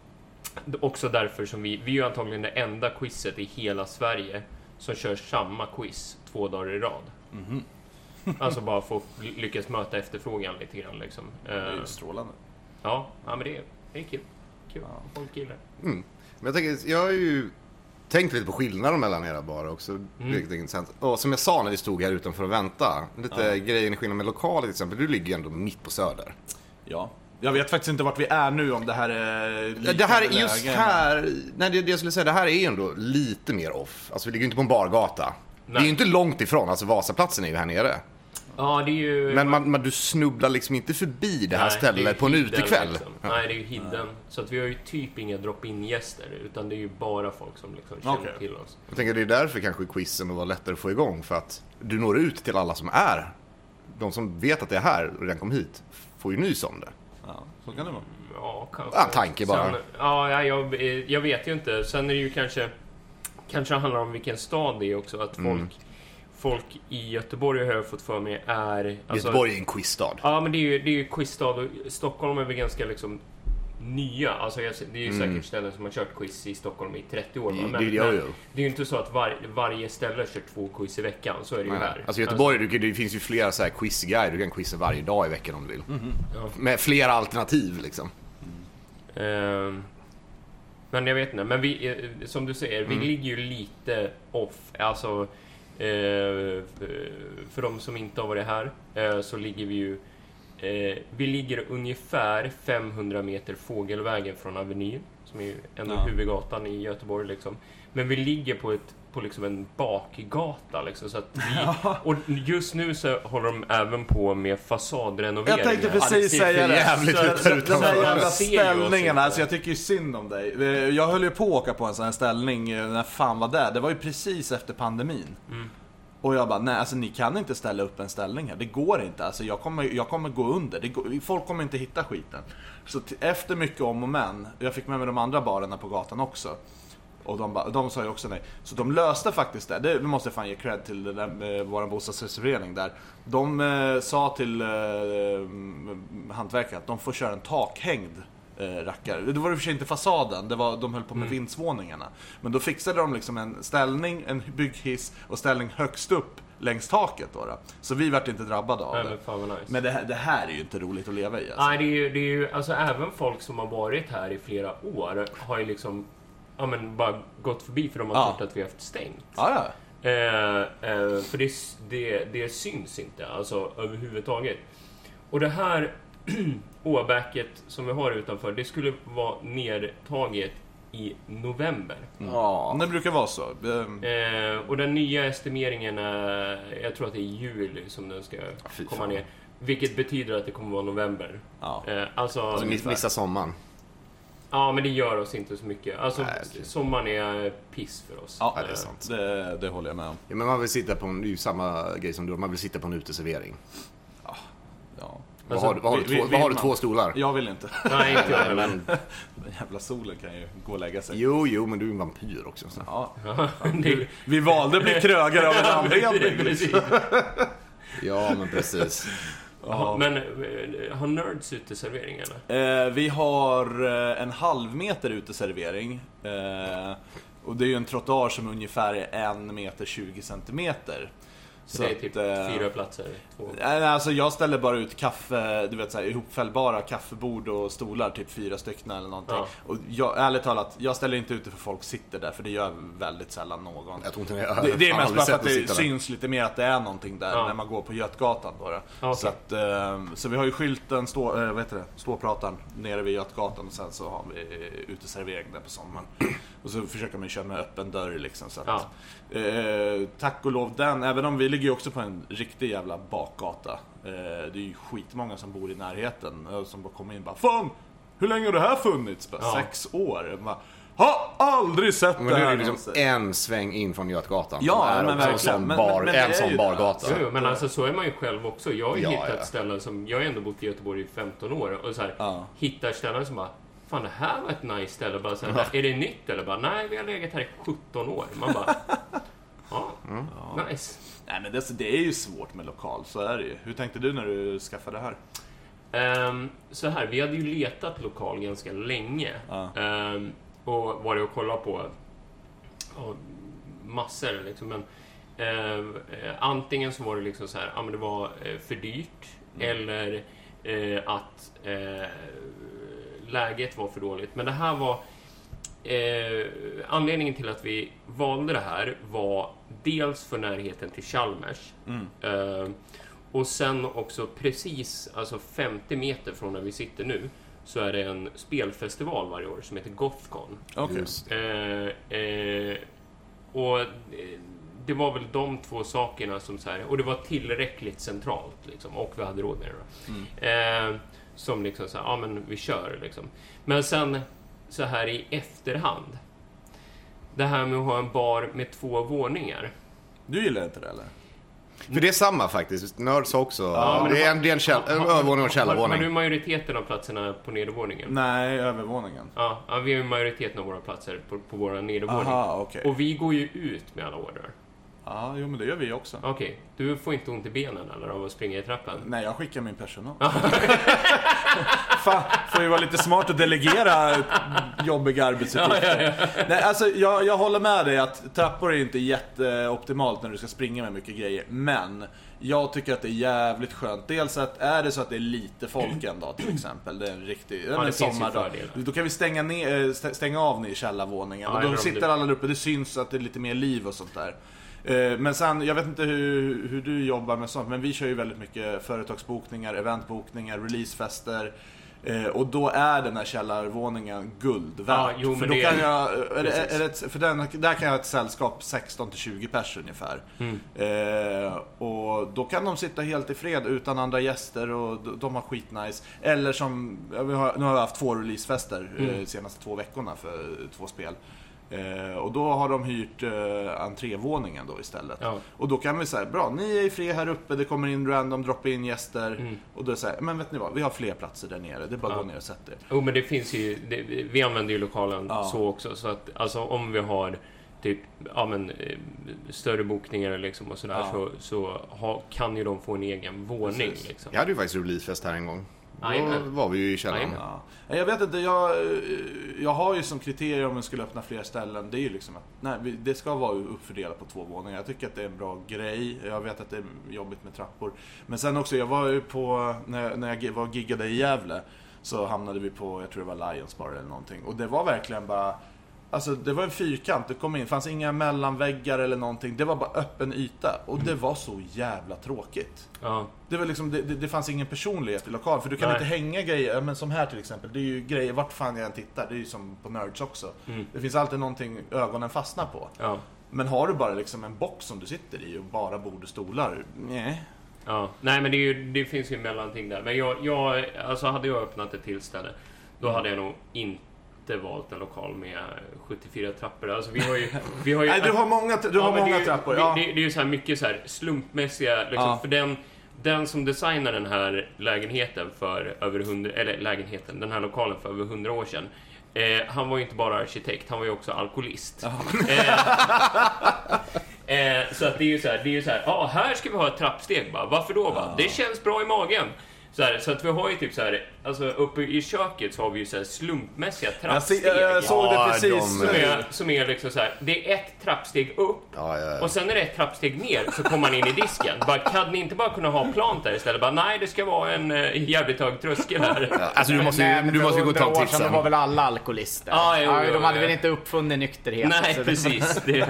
Också därför som vi, vi är ju antagligen det enda quizet i hela Sverige som kör samma quiz två dagar i rad. Mm-hmm. Alltså bara för att lyckas möta efterfrågan lite grann liksom. Det är ju strålande. Ja, ja men det är, det är kul. Kul, ja. Folk gillar. Mm. Men jag tänker, jag har ju tänkt lite på skillnaden mellan era bara också. Mm. Riktigt intressant. Och som jag sa när vi stod här utanför och vänta, lite ja. Grejen i skillnad med lokaler till exempel. Du ligger ju ändå mitt på Söder. Ja. Jag vet faktiskt inte vart vi är nu, om det här är det här är just lägen. Här, nej det, det jag skulle säga, det här är ändå lite mer off. Alltså vi ligger ju inte på en bargata. Nej. Det är ju inte långt ifrån, alltså Vasaplatsen är ju här nere. Ja, det är ju... Men man, man, du snubblar liksom inte förbi det här nej, stället det på en utekväll. Liksom. Ja. Nej, det är ju hidden. Så att vi har ju typ inga drop-in-gäster, utan det är ju bara folk som liksom känner okay. till oss. Jag tänker det är därför kanske quizen var lättare att få igång, för att du når ut till alla som är. De som vet att det är här och redan kom hit får ju nys om det. Ja, så kan det vara. Ja, kanske. Ja, tanke bara. Sen, ja, jag, jag vet ju inte. Sen är det ju kanske kanske handlar om vilken stad det är också, att folk mm. folk i Göteborg har jag fått för mig är alltså, Göteborg är en quizstad. Ja, men det är ju det är ju quizstad, och Stockholm är väl ganska liksom nya. Alltså jag, det är ju mm. säkert ställen som har kört quiz i Stockholm i trettio år. Men, det, det, men, det, men det är ju inte så att var, varje ställe kör två quiz i veckan. Så är det ju Nej. här. Alltså Göteborg, alltså, det finns ju flera så här quizguider. Du kan quizza varje dag i veckan om du vill. Mm-hmm. Ja. Med flera alternativ liksom. Mm. Uh, men jag vet inte. Men vi, som du säger, mm. vi ligger ju lite off. Alltså uh, för de som inte har varit här uh, så ligger vi ju Eh, vi ligger ungefär femhundra meter fågelvägen från Avenyn, som är ju ändå ja. huvudgatan i Göteborg liksom. Men vi ligger på ett på liksom en bakgata liksom, så att vi, ja. och just nu så håller de även på med fasadrenoveringar. Jag tänkte precis ja, säga det. Jävligt så, ut, så, ut, den här jävla ställningen, alltså jag tycker ju synd om dig. Jag höll ju på att åka på en sån här ställning när fan var det? Det var ju precis efter pandemin. Mm. Och jag bara, nej alltså ni kan inte ställa upp en ställning här. Det går inte, alltså jag kommer, jag kommer gå under. Det går, folk kommer inte hitta skiten. Så t- efter mycket om och men, jag fick med mig de andra barerna på gatan också. Och de, ba, de sa ju också nej. Så de löste faktiskt det. Det måste jag fan ge cred till det där, vår bostadsrättsförening där. De eh, sa till eh, hantverkare att de får köra en takhängd eh, rackare. Det var i och för sig inte fasaden, det var, de höll på med mm. vindsvåningarna. Men då fixade de liksom en ställning, en bygghiss och ställning högst upp längs taket då, då. Så vi vart inte drabbade av Nej, det. men fan vad nice. Men det här, det här är ju inte roligt att leva i alltså. Nej, det är ju, det är ju alltså även folk som har varit här i flera år har ju liksom ja, men bara gått förbi för de har Ja. trott att vi har haft stängt. Ja, ja. Eh, eh, för det, det, det syns inte alltså överhuvudtaget. Och det här åbäcket som vi har utanför, det skulle vara nedtaget i november. Ja, det brukar vara så. Eh, och den nya estimeringen är, jag tror att det är juli som den ska Fy komma fan. ner. Vilket betyder att det kommer vara november. Ja. Eh, alltså, Alltså missa sommaren. ja, men det gör oss inte så mycket. Alltså, Nej, okej. sommaren är piss för oss. Ja, Ja, det är sant. Det, det håller jag med om. Ja, men man vill sitta på en, det är ju samma grej som du, man vill sitta på en uteservering. Ja. Vad Alltså, har, du- vad har, du, vi- två, vi- vad har du man- två stolar? Jag vill inte. Nej, inte jag heller. Men, Den jävla solen kan ju gå och lägga sig. jo, jo, men du är en vampyr också. Så. Ja. det, Vi valde att bli krögare av en anledning. precis. Ja, men precis. Jaha, men eh, har Nerds uteservering eller? Eh, vi har eh, en halv meter uteservering. Eh, och det är ju en trottoar som ungefär är en meter tjugo centimeter. Så det är typ att, eh, fyra platser. Två. Nej, alltså jag ställer bara ut kaffe, du vet så här, ihopfällbara kaffebord och stolar, typ fyra stycken eller någonting. Ja. Och jag, ärligt talat, jag ställer inte ut det för folk sitter där, för det gör väldigt sällan någon. Jag tror inte jag Det, det är fan mest aldrig bara för sett att dig det sitta där. syns lite mer att det är någonting där Ja. när man går på Götgatan då. då. Okay. Så, att, eh, så vi har ju skylten, stå, eh, vad heter det, ståprataren nere vid Götgatan och sen så har vi uteservering där på sommaren. Och så försöker man köra med öppen dörr liksom. Så att, Ja. eh, tack och lov den, även om vi ligger ju också på en riktig jävla bakgata. Eh, det är ju skitmånga som bor i närheten eh, som bara kommer in och bara fan, hur länge har det här funnits? Bara, Ja. Sex år. Jag bara, har aldrig sett Men det nu är här det liksom någonstans. en sväng in från Götgatan. Ja, som är men också en verkligen. sån Men- bar, men- men det en är sån ju- bargata. Jo, jo, men alltså så är man ju själv också. Jag har ju Ja, hittat ja. ställen som, jag har ändå bott i Göteborg i femton år och så här, Ja. hittar ställen som bara, fan det här var ett nice ställe. Bara så här, är det nytt eller bara, nej vi har legat här i sjutton år. Man bara, ja, nice. Nej, men det, det är ju svårt med lokal, så är det ju. Hur tänkte du när du skaffade det här? Ehm, så här, vi hade ju letat lokal ganska länge. Ja. Ehm, och varit och kollat på ja, massor liksom. Men ehm, eh, antingen så var det liksom så här, ja men det var eh, för dyrt. Eller eh, att eh, läget var för dåligt. Men det här var eh, anledningen till att vi valde det här var dels för närheten till Chalmers. Mm. Ehm, och sen också precis alltså femtio meter från där vi sitter nu så är det en spelfestival varje år som heter Gothcon. Okej. Just. Eh, eh, och eh, det var väl de två sakerna som så här, och det var tillräckligt centralt liksom, och vi hade råd med det då. Mm. Eh, som liksom så här, ja men vi kör liksom. Men sen så här i efterhand, det här med att ha en bar med två våningar. Du gillar inte det eller? För det är samma faktiskt. Nerds också. Ja, men det är en, det är en, käll, en övervåning och en Har, har källarvåning. du majoriteten av platserna på nedervåningen? Nej, övervåningen. Ja, ja, vi har ju majoriteten av våra platser på, på våra nedervåning. Aha, okej. Och vi går ju ut med alla ordrar. Ja, jo men det gör vi också. Okej, du får inte ont i benen eller av att springa i trappen? Nej, jag skickar min personal. Fan, får ju vara lite smart att delegera jobbiga arbetsuppgifter. Ja, ja, ja. Nej, alltså jag, jag håller med dig att trappor är inte jätteoptimalt när du ska springa med mycket grejer. Men jag tycker att det är jävligt skönt. Dels att är det så att det är lite folk en dag till exempel. Det är en riktig Ja, det en finns ju sommardag. fördelar. Då kan vi stänga, ner, eh, st- stänga av ner i källarvåningen. Ja, och eller då om sitter det- alla där uppe. Det syns att det är lite mer liv och sånt där. Eh, Men sen, jag vet inte hur, hur du jobbar med sånt, men vi kör ju väldigt mycket företagsbokningar, eventbokningar, releasefester. Eh, och då är den här källarvåningen guld värt. Ja, jo, för men då det- kan jag, är det, Precis. är det ett, för den, där kan jag ha ett sällskap sexton till tjugo pers ungefär. Mm. Eh, och då kan de sitta helt i fred utan andra gäster och de, de har skitnice. Eller som, ja, vi har, nu har jag haft två releasefester eh, Mm. de senaste två veckorna för två spel. Eh, och då har de hyrt eh, entrévåningen då istället. Ja. Och då kan vi säga, bra, ni är i fred här uppe, det kommer in random, droppa in gäster. Mm. Och då säger men vet ni vad, vi har fler platser där nere, det är bara att Ja. gå ner och sätta er. Jo, men det finns ju, det, vi använder ju lokalen Ja. så också. Så att alltså om vi har typ, ja men eh, större bokningar liksom och sådär Ja. så, så ha, kan ju de få en egen våning Precis. liksom. Jag hade ju faktiskt releasefest här en gång. Då Jajamän. var vi ju i källaren. Jajamän. Ja. Jag vet inte, jag, jag har ju som kriterium om man skulle öppna fler ställen, det är ju liksom att nej, vi- det ska vara uppfördelat på två våningar. Jag tycker att det är en bra grej. Jag vet att det är jobbigt med trappor. Men sen också, jag var ju på, när, när jag var giggade i Gävle så hamnade vi på, jag tror det var Lions Bar eller någonting. Och det var verkligen bara, alltså det var en fyrkant, det kom in, fanns inga mellanväggar eller någonting. Det var bara öppen yta och det var så jävla tråkigt. Ja. Det var liksom, det, det, det fanns ingen personlighet i lokal. För du kan Nej. inte hänga grejer, men som här till exempel. Det är ju grejer, vart fan jag än tittar. Det är ju som på Nerds också. Mm. Det finns alltid någonting ögonen fastnar på. Ja. Men har du bara liksom en box som du sitter i och bara bord och stolar, nej. Ja, nej men det, är ju, det finns ju en mellanting där. Men jag, jag, alltså hade jag öppnat ett tillställe, då hade jag nog inte valt en lokal med sjuttiofyra trappor. Alltså vi har ju... Vi har ju Nej, du har många, du har men många det är ju, trappor. Det, Ja. det, det är ju så här mycket så här slumpmässiga, liksom, Ja. för den, den som designar den här lägenheten för över hundra, eller lägenheten, den här lokalen för över hundra år sedan. Eh, han var ju inte bara arkitekt, han var ju också alkoholist. Eh, eh, så att det är ju så här, det är ju så här, ja, här ska vi ha ett trappsteg bara. Varför då va? Det känns bra i magen. Så, här, så att vi har ju typ så här, alltså uppe i köket så har vi ju så här slumpmässiga Jag, trappsteg. se, jag såg det Ja, precis. de- Som är, som är liksom så här, det är ett trappsteg upp Ja, ja, ja. och sen är det ett trappsteg ner så kommer man in i disken. Bara, kan ni inte bara kunna ha plant där istället? Bara, nej, det ska vara en uh, jävligt hög tröskel här. Ja, alltså du måste, Nej, ju- men du för måste ju gå och ta hundra år sedan, tipsen. då var väl alla alkoholister? Ja, jo, jo, de hade jo. väl inte uppfunnit nykterhet? Nej, så det- precis. Det,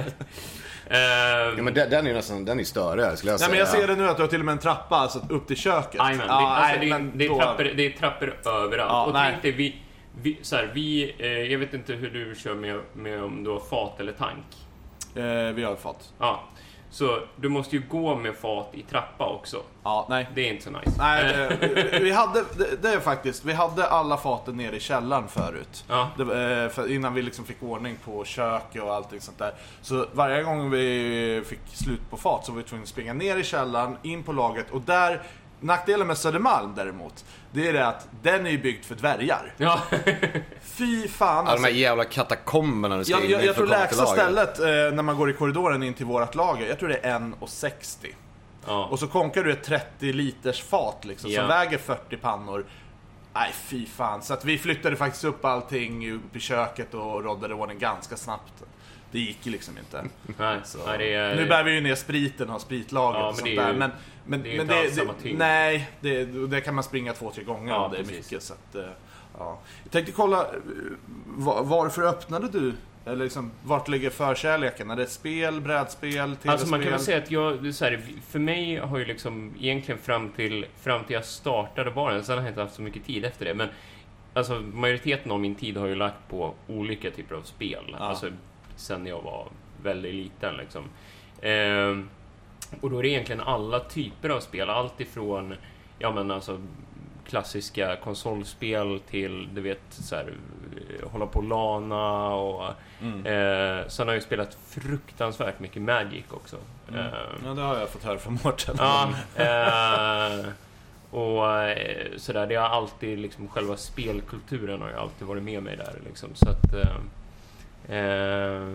Ja, uh, men den, den är ju nästan, den är större skulle jag Nej, säga. men jag ser det nu att du har till och med en trappa alltså, upp till köket. Jajamän, det, Ja, alltså, nej, det, men det, är då- trappor, det är trappor överallt. Ja, och nej. tänk dig, vi, vi, så här, vi eh, jag vet inte hur du kör med, med om du har fat eller tank. Eh, vi har fått. Ja, så du måste ju gå med fat i trappa också. Ja, nej. Det är inte så nice. Nej, Eh, eh, vi hade, det, det är faktiskt, vi hade alla faten nere i källaren förut. Ja. Det, var, eh, för innan vi liksom fick ordning på köket och allting sånt där. Så varje gång vi fick slut på fat så var vi tvungna att springa ner i källaren, in på lagret. Och där, nackdelen med Södermalm däremot, det är det att den är ju byggd för dvärgar. Ja. Fy fan Ja, de alltså. här jävla katakomberna du ska Jag, in jag, i jag för tror att komma till lägsta lagret. stället eh, när man går i korridoren in till vårt lager, jag tror det är en komma sextio. Ja. Och så konkar du ett trettio liters fat liksom, Ja. som väger fyrtio pannor. Nej, fy fan. Så att vi flyttade faktiskt upp allting upp i köket och roddade ordning ganska snabbt. Det gick ju liksom inte. Nej, Så. nej, det är, Nu bär vi ju ner spriten och har spritlager Ja, och men sånt det är där. ju- Men, men, det är ju men inte det, alls samma tyngd. nej, det, det kan man springa två, tre gånger Ja, och det är precis. mycket. Så att, eh, ja. Jag tänkte kolla, eh, var, varför öppnade du? Eller liksom, vart ligger förkärleken? Är det ett spel, brädspel, tv-spel? Alltså man kan väl säga att jag, det är så här, för mig har ju liksom egentligen fram till, fram till jag startade baren, sen har jag inte haft så mycket tid efter det, men alltså majoriteten av min tid har ju lagt på olika typer av spel, Ja. alltså sen jag var väldigt liten liksom. Ehm, och då är det egentligen alla typer av spel, allt ifrån, ja men alltså klassiska konsolspel till, du vet, så här, hålla på lana och Mm. eh, sen har jag ju spelat fruktansvärt mycket Magic också. Mm. Eh, Ja, det har jag fått höra från Mårten. ja, eh, och eh, sådär, det har alltid liksom, själva spelkulturen har ju alltid varit med mig där liksom, så att eh, eh,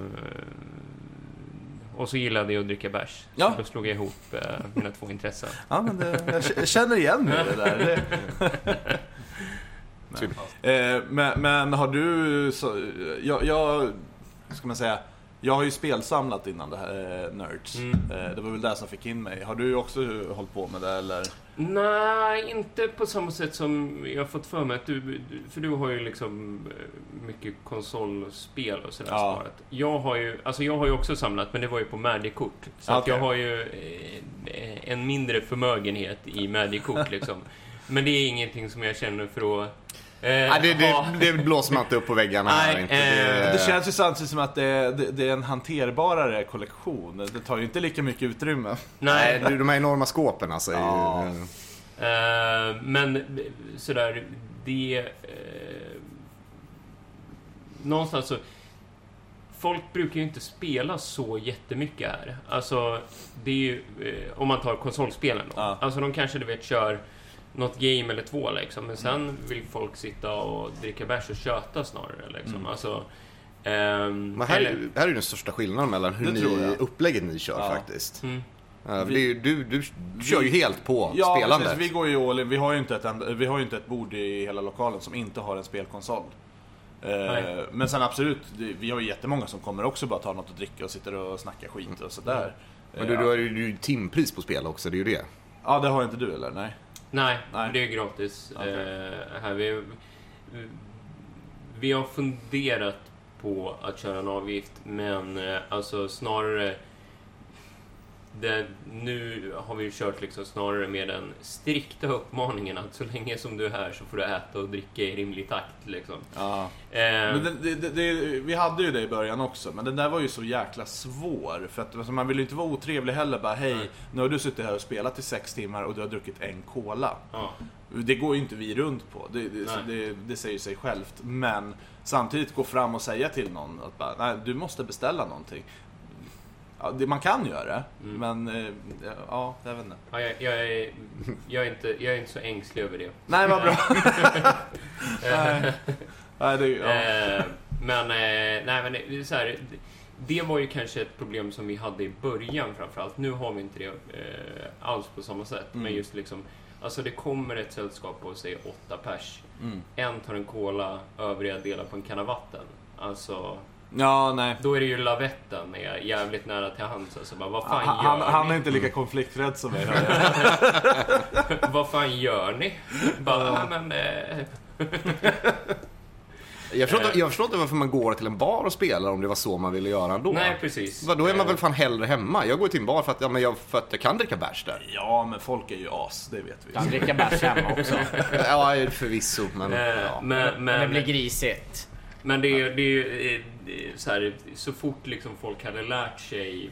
och så gillade jag att dricka bärs. Ja. Så då slog jag ihop eh, mina två intressen. Ja, men det, jag k- känner igen mig i det där. Det. Nej. Eh, men, men har du... Så, jag, jag... Ska man säga... Jag har ju spelsamlat innan det här, eh, Nerds. Mm. Eh, det var väl det som fick in mig. Har du också hållit på med det, eller? Nej, inte på samma sätt som jag har fått för mig att du, du- för du har ju liksom eh, mycket konsolspel och sådär Ja. sparat. Jag har ju, alltså jag har ju också samlat, men det var ju på Magic-kort. Så att Okej. jag har ju eh, en mindre förmögenhet i Magic-kort liksom. Men det är ingenting som jag känner för att eh, Nej, det, det, ha. det blåser man inte upp på väggarna här. Nej, Inte. eh, Det känns ju samtidigt som att det, det, det är en hanterbarare kollektion. Det tar ju inte lika mycket utrymme. Nej, Nej, de här enorma skåpen alltså. är Ja. ju, Eh, men sådär, det... Eh, någonstans så... folk brukar ju inte spela så jättemycket här. Alltså, det är ju, eh, om man tar konsolspelen då. Ja. Alltså, de kanske, du vet, kör något game eller två liksom. Men sen mm. vill folk sitta och dricka bärs och köta snarare liksom. Mm. Alltså, ehm, Men här, eller, är, här är ju den största skillnaden mellan hur ni, upplägget ni kör ja. faktiskt. Mm. Uh, vi, det är ju, du, du kör ju helt på ja, spelandet. Precis, vi går ju all in. Vi har ju inte ett, vi har ju inte ett bord i hela lokalen som inte har en spelkonsol. Uh, men sen absolut, vi har ju jättemånga som kommer också bara ta något att dricka och sitter och snackar skit och sådär. Mm. Men du, du har ju timpris på spel också, det är ju det. Ja, det har inte du eller? Nej. Nej, Nej. det är gratis. Okay. Uh, här vi, vi har funderat på att köra en avgift, men uh, alltså snarare det, nu har vi ju kört liksom snarare med den strikta uppmaningen att så länge som du är här så får du äta och dricka i rimlig takt liksom. Ja. Eh, Men det, det, det, vi hade ju det i början också, men den där var ju så jäkla svår. För att alltså, man vill ju inte vara otrevlig heller. Bara, hej, Nej. nu har du suttit här och spelat i sex timmar och du har druckit en cola. Ja. Det går ju inte vi runt på, det, det, det, det säger sig självt. Men samtidigt gå fram och säga till någon att bara, nej, du måste beställa någonting. Ja, det, man kan göra det, mm. men eh, ja, jag vet inte. Ja, jag, jag, är, jag, är inte, jag är inte så ängslig över det. Nej, vad bra. nej. Nej, det, ja. eh, men, eh, nej, men det, så här, det var ju kanske ett problem som vi hade i början framförallt. Nu har vi inte det eh, alls på samma sätt. Mm. Men just liksom, alltså det kommer ett sällskap på sig åtta pers. Mm. En tar en cola, övriga delar på en kanna vatten. Alltså... Ja, nej. Då är det ju lavetten är jävligt nära till hands. Alltså, bara, vad fan han, gör han ni? är inte lika konflikträdd som mig. Vad fan gör ni? Bara, ja. men... Eh... jag, förstår inte, jag förstår inte varför man går till en bar och spelar om det var så man ville göra ändå. Nej, precis. Då är man väl fan hellre hemma. Jag går till en bar för att, ja, men jag, för att jag kan dricka bärs där. Ja, men folk är ju as, det vet vi. Kan dricka bärs hemma också. Ja, förvisso. Men, eh, ja. men, men, men det blir grisigt. Men det är, det är ju så här, så fort liksom folk hade lärt sig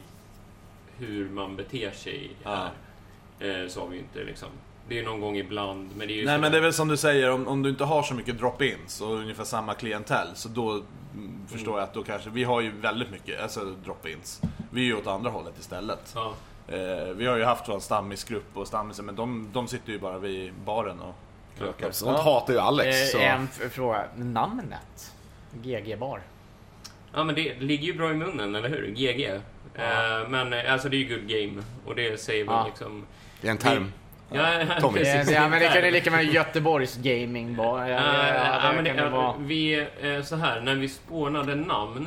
hur man beter sig här, ja. så har vi ju inte liksom. Det är någon gång ibland, men det är ju nej, men det är väl som du säger, om, om du inte har så mycket drop-ins och ungefär samma klientell, så då mm, förstår jag att då kanske, vi har ju väldigt mycket, alltså drop-ins. Vi är ju åt andra hållet istället. Ja. Eh, vi har ju haft en stammisgrupp och stammisar, men de, de sitter ju bara vid baren och krökar. Ja, sånt hatar ju Alex. Så. En fråga, namnet? G G-bar. Ja, men det ligger ju bra i munnen, eller hur? G G. Ja. Uh, men alltså det är ju good game. Och det säger väl ja. liksom... Det är en term. Vi... Ja, Tommy. Ja, ja, men det kan ju lika med Göteborgs gaming bar. Ja, uh, ja, ja, men det, det vara... vi, uh, så här, när vi spånade namn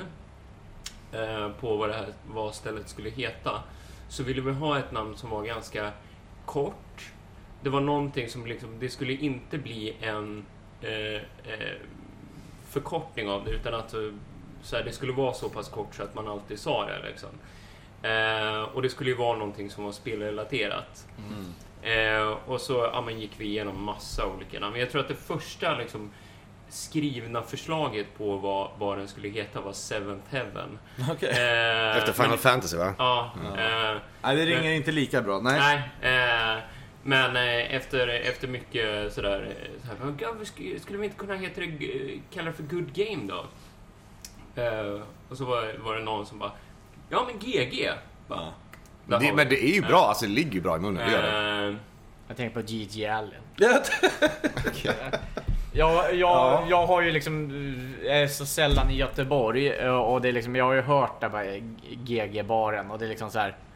uh, på vad det här vad stället skulle heta, så ville vi ha ett namn som var ganska kort. Det var någonting som liksom, det skulle inte bli en uh, uh, förkortning av det, utan att så här, det skulle vara så pass kort så att man alltid sa det liksom. Eh, och det skulle ju vara någonting som var spelrelaterat. Mm. Eh, och så ja, men gick vi igenom massa olika namn. Men jag tror att det första liksom, skrivna förslaget på vad, vad den skulle heta var Seventh Heaven. Okay. Eh, Efter Final men, Fantasy, va? Ja. ja. Eh, nej, det ringer men, inte lika bra. Nej. nej eh, men eh, efter, efter mycket sådär, så här, skulle, skulle vi inte kunna heta det, kalla det för Good Game då? Uh, och så var, var det någon som bara, ja men G G. Bara, ja. det, men det är ju bra, uh, alltså det ligger ju bra i munnen, uh, det gör det. Jag tänker på G G Allen. okay. jag, jag, ja. jag har ju liksom, jag är så sällan i Göteborg och det är liksom, jag har ju hört där bara G G-baren och det är liksom så här.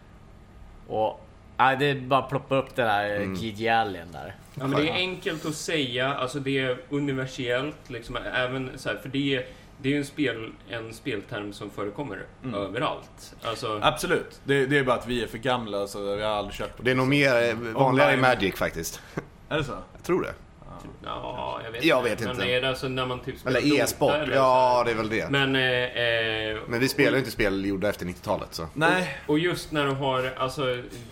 Och nej, det är bara att ploppa upp det där mm. G G Allen där. Ja, men det är enkelt att säga, alltså det är universellt liksom, även så här, för det är Det är ju en, spel, en spelterm som förekommer mm. överallt. Alltså... Absolut. Det, det är bara att vi är för gamla så vi har aldrig kört på det. Det är nog mer vanligare i Magic faktiskt. Är det så? Jag tror det. Ja, jag vet, jag vet inte. inte. Men är det alltså när man typ spelar eller e-sport. Eller ja, det är väl det. Men, eh, Men vi spelar ju inte spel gjorda efter nittiotalet så. Nej. Och, och just när du har, alltså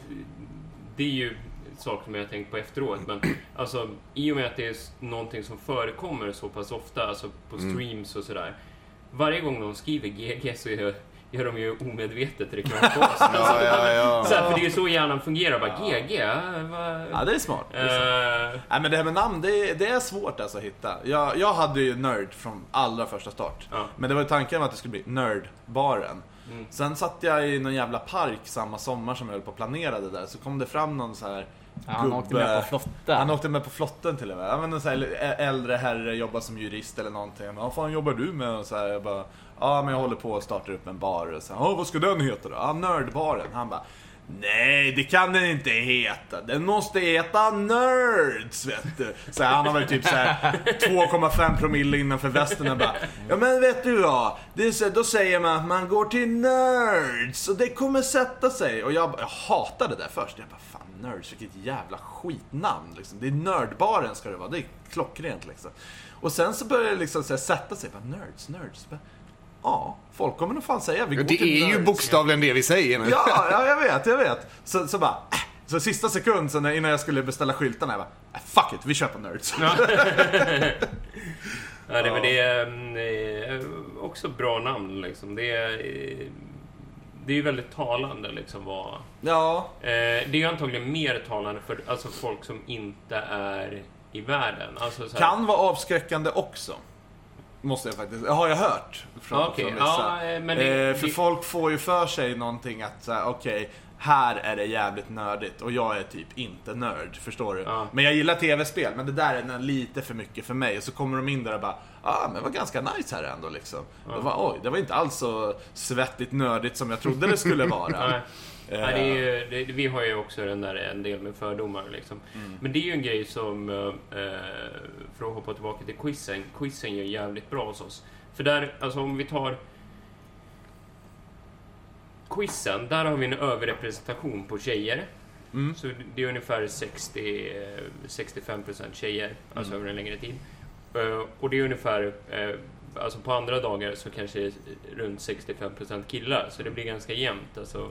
det är ju sak som jag har tänkt på efteråt, men alltså i och med att det är någonting som förekommer så pass ofta, alltså på streams och sådär, varje gång de skriver G G så är gör de ju omedvetet reklam på oss. Ja, ja, ja. Så här, för det är ju så hjärnan fungerar. Bara, G G, vad... Ja, det är smart. Det är smart. Uh, Nej, men det här med namn, det är, det är svårt alltså att hitta. Jag, jag hade ju Nerd från allra första start. Ja. Men det var ju tanken att det skulle bli Nerdbaren. Mm. Sen satt jag i någon jävla park samma sommar som jag höll på att planera det där. Så kom det fram någon så här Ja, han åkte med på flotten. Han åkte med på flotten till och med. Jag menar, så här, äldre herre jobbar som jurist eller någonting. Ja, fan jobbar du med? Och så här, jag bara, ja men jag håller på att starta upp en bar. Och så här, ja, vad ska den heta då? Ja, Nerdbaren. Han bara, nej, det kan den inte heta. Den måste heta Nerds, vet du. Så här, han har väl typ så här två komma fem promille innanför västen och bara, ja men vet du vad? Det är så, då säger man att man går till Nerds och det kommer sätta sig. Och jag, jag hatade det där först. Jag bara, fan Nerds, vilket jävla skitnamn liksom. Det är Nerdbaren ska det vara. Det är klockrent liksom. Och sen så börjar det liksom så här, sätta sig. Bara, nerds, nerds. Bara, ja, folk kommer nog fan säga vi går Det till är nerds. ju bokstavligen det vi säger nu. Ja, ja, jag vet, jag vet. Så, så bara, äh, så sista sekund så när, innan jag skulle beställa skyltarna, jag bara, äh, fuck it, vi köper Nerds. Ja. Ja, det, men det är eh, också bra namn liksom. Det är, eh, det är ju väldigt talande liksom vad... Ja. Eh, det är ju antagligen mer talande för alltså, folk som inte är i världen. Alltså, så här... Kan vara avskräckande också. Måste jag faktiskt, har jag hört från, okay. från vissa. Ja, men det, eh, för det... folk får ju för sig någonting att så här, okej, okay, här är det jävligt nördigt och jag är typ inte nörd, förstår du? Ja. Men jag gillar tv-spel, men det där är lite för mycket för mig. Och så kommer de in där och bara, ja ah, men det var ganska nice här ändå liksom. Ja. Det var, oj, det var inte alls så svettigt nördigt som jag trodde det skulle vara. Nej. Ja, det är ju, det, vi har ju också den där en del med fördomar liksom. Mm. Men det är ju en grej som eh, för att hoppa tillbaka till quizen. Quizen är jävligt bra hos oss. För där, alltså om vi tar quizen, där har vi en överrepresentation på tjejer. Mm. Så det är ungefär sextio till sextiofem procent tjejer, alltså mm. över en längre tid. Uh, och det är ungefär uh, alltså på andra dagar så kanske det är runt sextiofem procent killar, så det blir ganska jämnt alltså.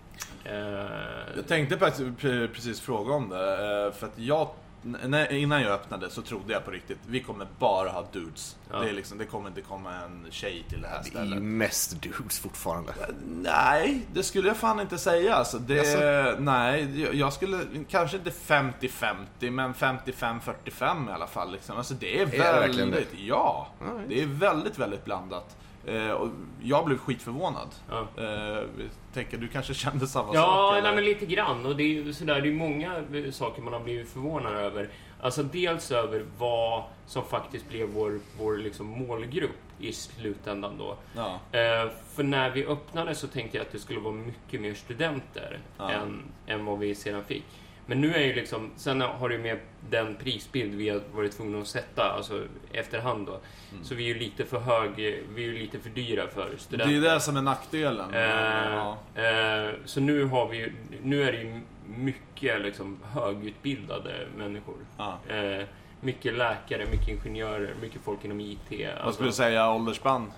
Uh... Jag tänkte faktiskt precis fråga om det, för att jag, innan jag öppnade så trodde jag på riktigt, vi kommer bara ha dudes. Ja. Det, är liksom, det kommer inte komma en tjej till det här stället. Det är ju mest dudes fortfarande. Nej, det skulle jag fan inte säga. Alltså, det, alltså. Nej, jag skulle kanske inte femtio femtio, men femtiofem fyrtiofem i alla fall. Liksom. Alltså, det är väldigt, det? ja, right. Det är väldigt, väldigt blandat. Eh, och jag blev skitförvånad. Ja. Eh, tänker, du kanske kände samma ja, sak? Ja, men lite grann. Och det är ju sådär, det är många saker man har blivit förvånad över. Alltså dels över vad som faktiskt blev vår, vår liksom målgrupp i slutändan då. Ja. Eh, för när vi öppnade så tänkte jag att det skulle vara mycket mer studenter ja. än, än vad vi sedan fick. Men nu är ju liksom, sen har du med den prisbild vi har varit tvungna att sätta, alltså efterhand då. Mm. Så vi är ju lite för hög, vi är ju lite för dyra för studenter. Det är det som är nackdelen. Eh, ja. eh, så nu har vi ju, nu är det ju mycket liksom högutbildade människor. Ja. Eh, mycket läkare, mycket ingenjörer, mycket folk inom I T. Vad alltså, skulle du säga åldersspann?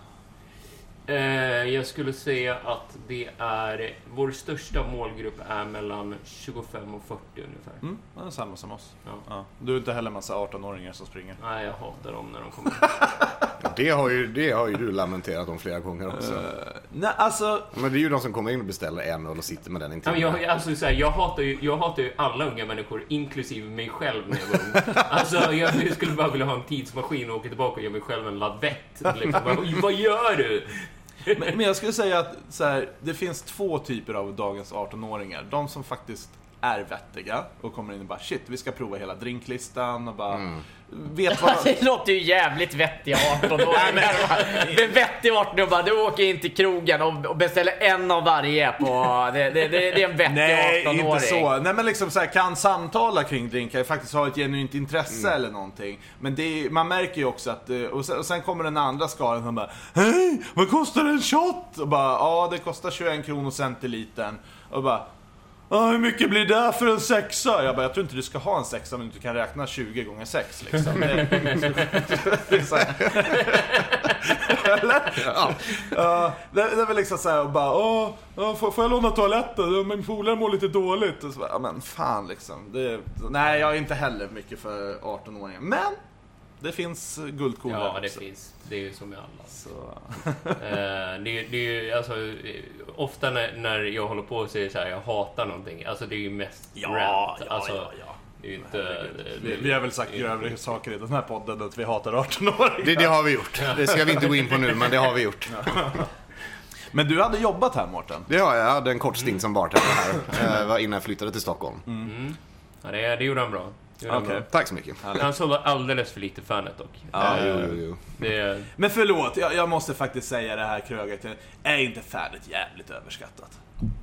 Eh, jag skulle säga att det är, vår största målgrupp är mellan tjugofem och fyrtio ungefär. Mm, det är samma som oss. Ja. Ja. Du är inte heller en massa arton-åringar som springer. Nej, jag hatar dem när de kommer. det, har ju, det har ju du lamenterat om flera gånger också. Uh, nej, alltså... Men det är ju de som kommer in och beställer en och sitter med den intill. Jag, alltså, så här, jag, hatar ju, jag hatar ju alla unga människor, inklusive mig själv när jag var ung. Alltså, jag skulle bara vilja ha en tidsmaskin och åka tillbaka och göra mig själv en lavett. Liksom. Vad gör du? men, men jag skulle säga att så här, det finns två typer av dagens arton-åringar. De som faktiskt är vettiga och kommer in och bara, shit, vi ska prova hela drinklistan och bara mm. vet vad... Det låter ju jävligt vettiga arton-åringar. Det är vettig arton och bara, du åker in till krogen och beställer en av varje på... Det, det, det, det är en vettig Nej, arton-åring. Nej, inte så. Nej, men liksom så här, kan samtala kring drinkar, faktiskt ha ett genuint intresse mm. eller någonting. Men det, man märker ju också att... Och sen, och sen kommer den andra skalan och bara, hej, vad kostar en shot? Och bara, ja, det kostar tjugoen kronor centilitern. Och bara... Oh, hur mycket blir det för en sexa? Jag bara, jag tror inte du ska ha en sexa om du kan räkna tjugo gånger sex liksom. Det, det är så här. Eller? Ja. Uh, det, det är väl liksom så här och bara, åh, oh, får, får jag låna toaletten? Min polare mår lite dåligt. Och så bara, ja men fan liksom. Det, nej, jag är inte heller mycket för arton-åringar. Men Det finns guldkorn Ja, där det också. finns. Det är ju som med alla. Så. Eh, det, är- det är ju alltså eh, ofta när, när jag håller på och säger så här, jag hatar någonting. Alltså det är ju mest Ja, rant. ja, Alltså, ja, ja. det är ju inte... det- Vi, vi har väl sagt grövre saker i den här podden att vi hatar arton-åringar. Det, det har vi gjort. Det ska vi inte gå in på nu, men det har vi gjort. Men du hade jobbat här, Mårten. Det har jag. Jag hade en kort stint som bartender här. Eh, var innan jag flyttade till Stockholm. Ja, det, det gjorde han bra. Det gjorde han Okej. bra. Tack så mycket. Han sålde alldeles för lite Fanet dock. Ja, Eh, jo, jo, jo. Det, Men förlåt, jag, jag måste faktiskt säga det här, Kröget. Är inte färdigt jävligt överskattat?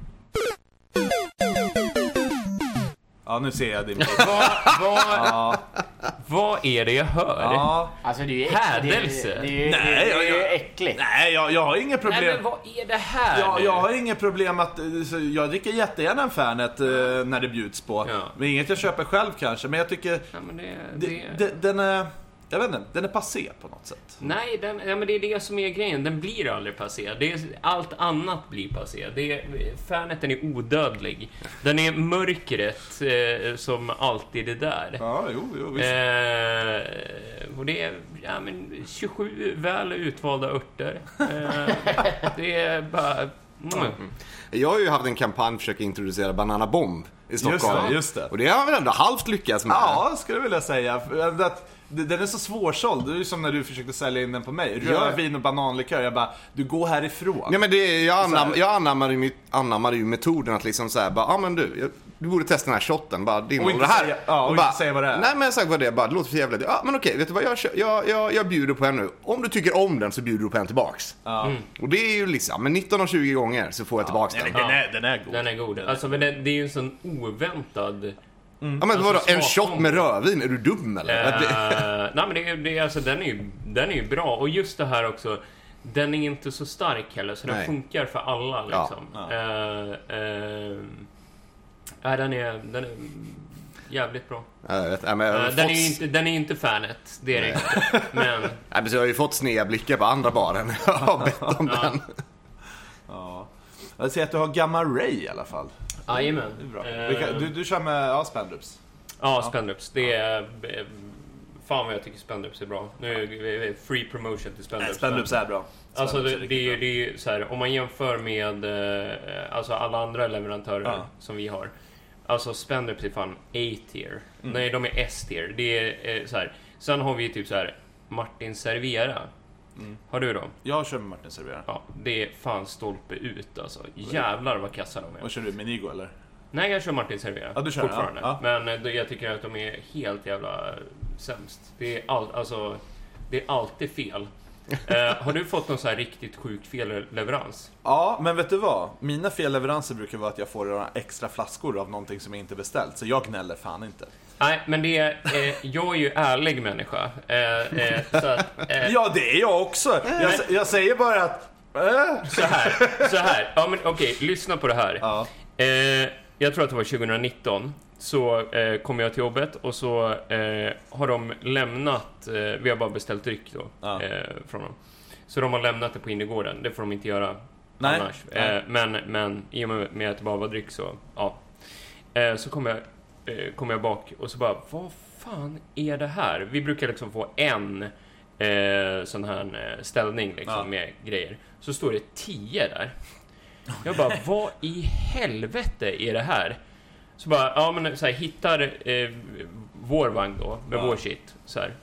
Ja, nu ser jag din bild. vad, vad, Ja, vad är det jag hör? ja. Alltså det är ju äck- Hädelse. Det är, det är, ju- Nej, det är, det är ju jag- äckligt. Nej, jag, jag har inget Nej, problem. men vad är det här Ja, nu? jag har inget problem att... så Jag dricker jättegärna en Fanet eh, när det bjuds på. Ja. Men inget jag köper själv kanske. Men jag tycker... Ja, men det, Det, det, det, den är... Jag vet inte, den är passé på något sätt. Nej, den, ja, men det är det som är grejen. Den blir aldrig passé. Det är, allt annat blir passé. Det är, Faneten är odödlig. Den är mörkret eh, som alltid är där. Ja, jo, jo, visst. Eh, och det är ja, men tjugosju väl utvalda örter. Eh, det är bara... Mm. Jag har ju haft en kampanj för att försöka introducera Banana Bomb i Stockholm. Just det, just det. Och det har jag väl ändå halvt lyckats med. Ja, skulle jag vilja säga. För att den är så svårsåld. Det är ju som när du försökte sälja in den på mig. Rödvin och bananlikör. Jag bara, du går härifrån. Ja, men det, jag, Så här. anam, jag anammade, ju, anammade ju metoden att liksom säga, ja ah, men du, jag, du borde testa den här shotten. Bara, din Och inte det här. säga- ja, och bara, inte säga vad det är. Nej, men jag sagt vad det är. Bara, det låter för jävligt. Ja, men okej, vet du vad? Jag, kö- jag, jag, jag bjuder på en nu. Om du tycker om den så bjuder du på en tillbaks. Ja. Och det är ju liksom, men nitton och tjugo gånger så får jag tillbaks Nej, den. men den, är, den är god. Den är god. Alltså, men det, det är ju en sån oväntad... Ja, men Alltså, vadå, en smak- shot med rödvin? Är du dum eller? Att det- Eh, nej men det, det, alltså, den, är ju, den är ju bra. Och just det här också, den är inte så stark heller, så den Nej. funkar för alla Ja. liksom. Ja. Eh, eh, nej, den är, den är jävligt bra. Jag vet, ja, men jag har Eh, fått, den, är ju inte, den är ju inte Fanet, det är det inte. Men, nej, men så jag har ju fått sneda blickar på andra baren. Jag har bett om Ja. den. Ja. Jag ser att du har Gamma Ray i alla fall. jajamän. Det är bra. Eh, Vilka, du, du kör med ja, Spendrups. Ja, Spendrups. Det är... eh, Fan vad jag tycker Spendrups är bra. Nu är det free promotion till Spendrups. Spendrups är bra. Alltså Spendrups det, är det, är ju, riktigt det är ju så här, om man jämför med eh, alltså alla andra leverantörer Ja. som vi har. Alltså Spendrups är fan A-tier. Mm. Nej, de är S-tier. Det är eh, så här. Sen har vi typ så här Martin Servera. Mm. Har du dem? Jag kör med Martin Servera. Ja, det är fan stolpe ut alltså. Jävlar vad kassa de är. Vad kör du? Minigo eller? Nej, jag kör Martin Servera. Ja, du kör, fortfarande. ja, ja. Men eh, jag tycker att de är helt jävla sämst. Det är, all, alltså, det är alltid fel. eh, har du fått någon så här riktigt sjuk felleverans? Ja, men vet du vad? Mina felleveranser brukar vara att jag får några extra flaskor av någonting som jag inte beställt. Så jag gnäller fan inte. Nej, men det är, eh, jag är ju ärlig människa. Eh, eh, så att, eh, Ja, det är jag också. Jag, jag säger bara att... Äh. Så här, så här. Ja, men okej, lyssna på det här. Ja. Eh, jag tror att det var tjugonitton. Så eh, kom jag till jobbet och så eh, har de lämnat, eh, vi har bara beställt dryck då Ja. eh, från dem. Så de har lämnat det på innergården, det får de inte göra Nej. annars. Nej. Eh, men, men i och med, med att det bara var dryck så, ja. Eh, så kom jag, eh, kom jag bak och så bara, vad fan är det här? Vi brukar liksom få en eh, sån här eh, ställning liksom, Ja. med grejer. Så står det tio där. Jag bara, vad i helvete är det här? Så bara, ja men så här, hittar eh, vår vagn då, med Ja. vår shit, så här.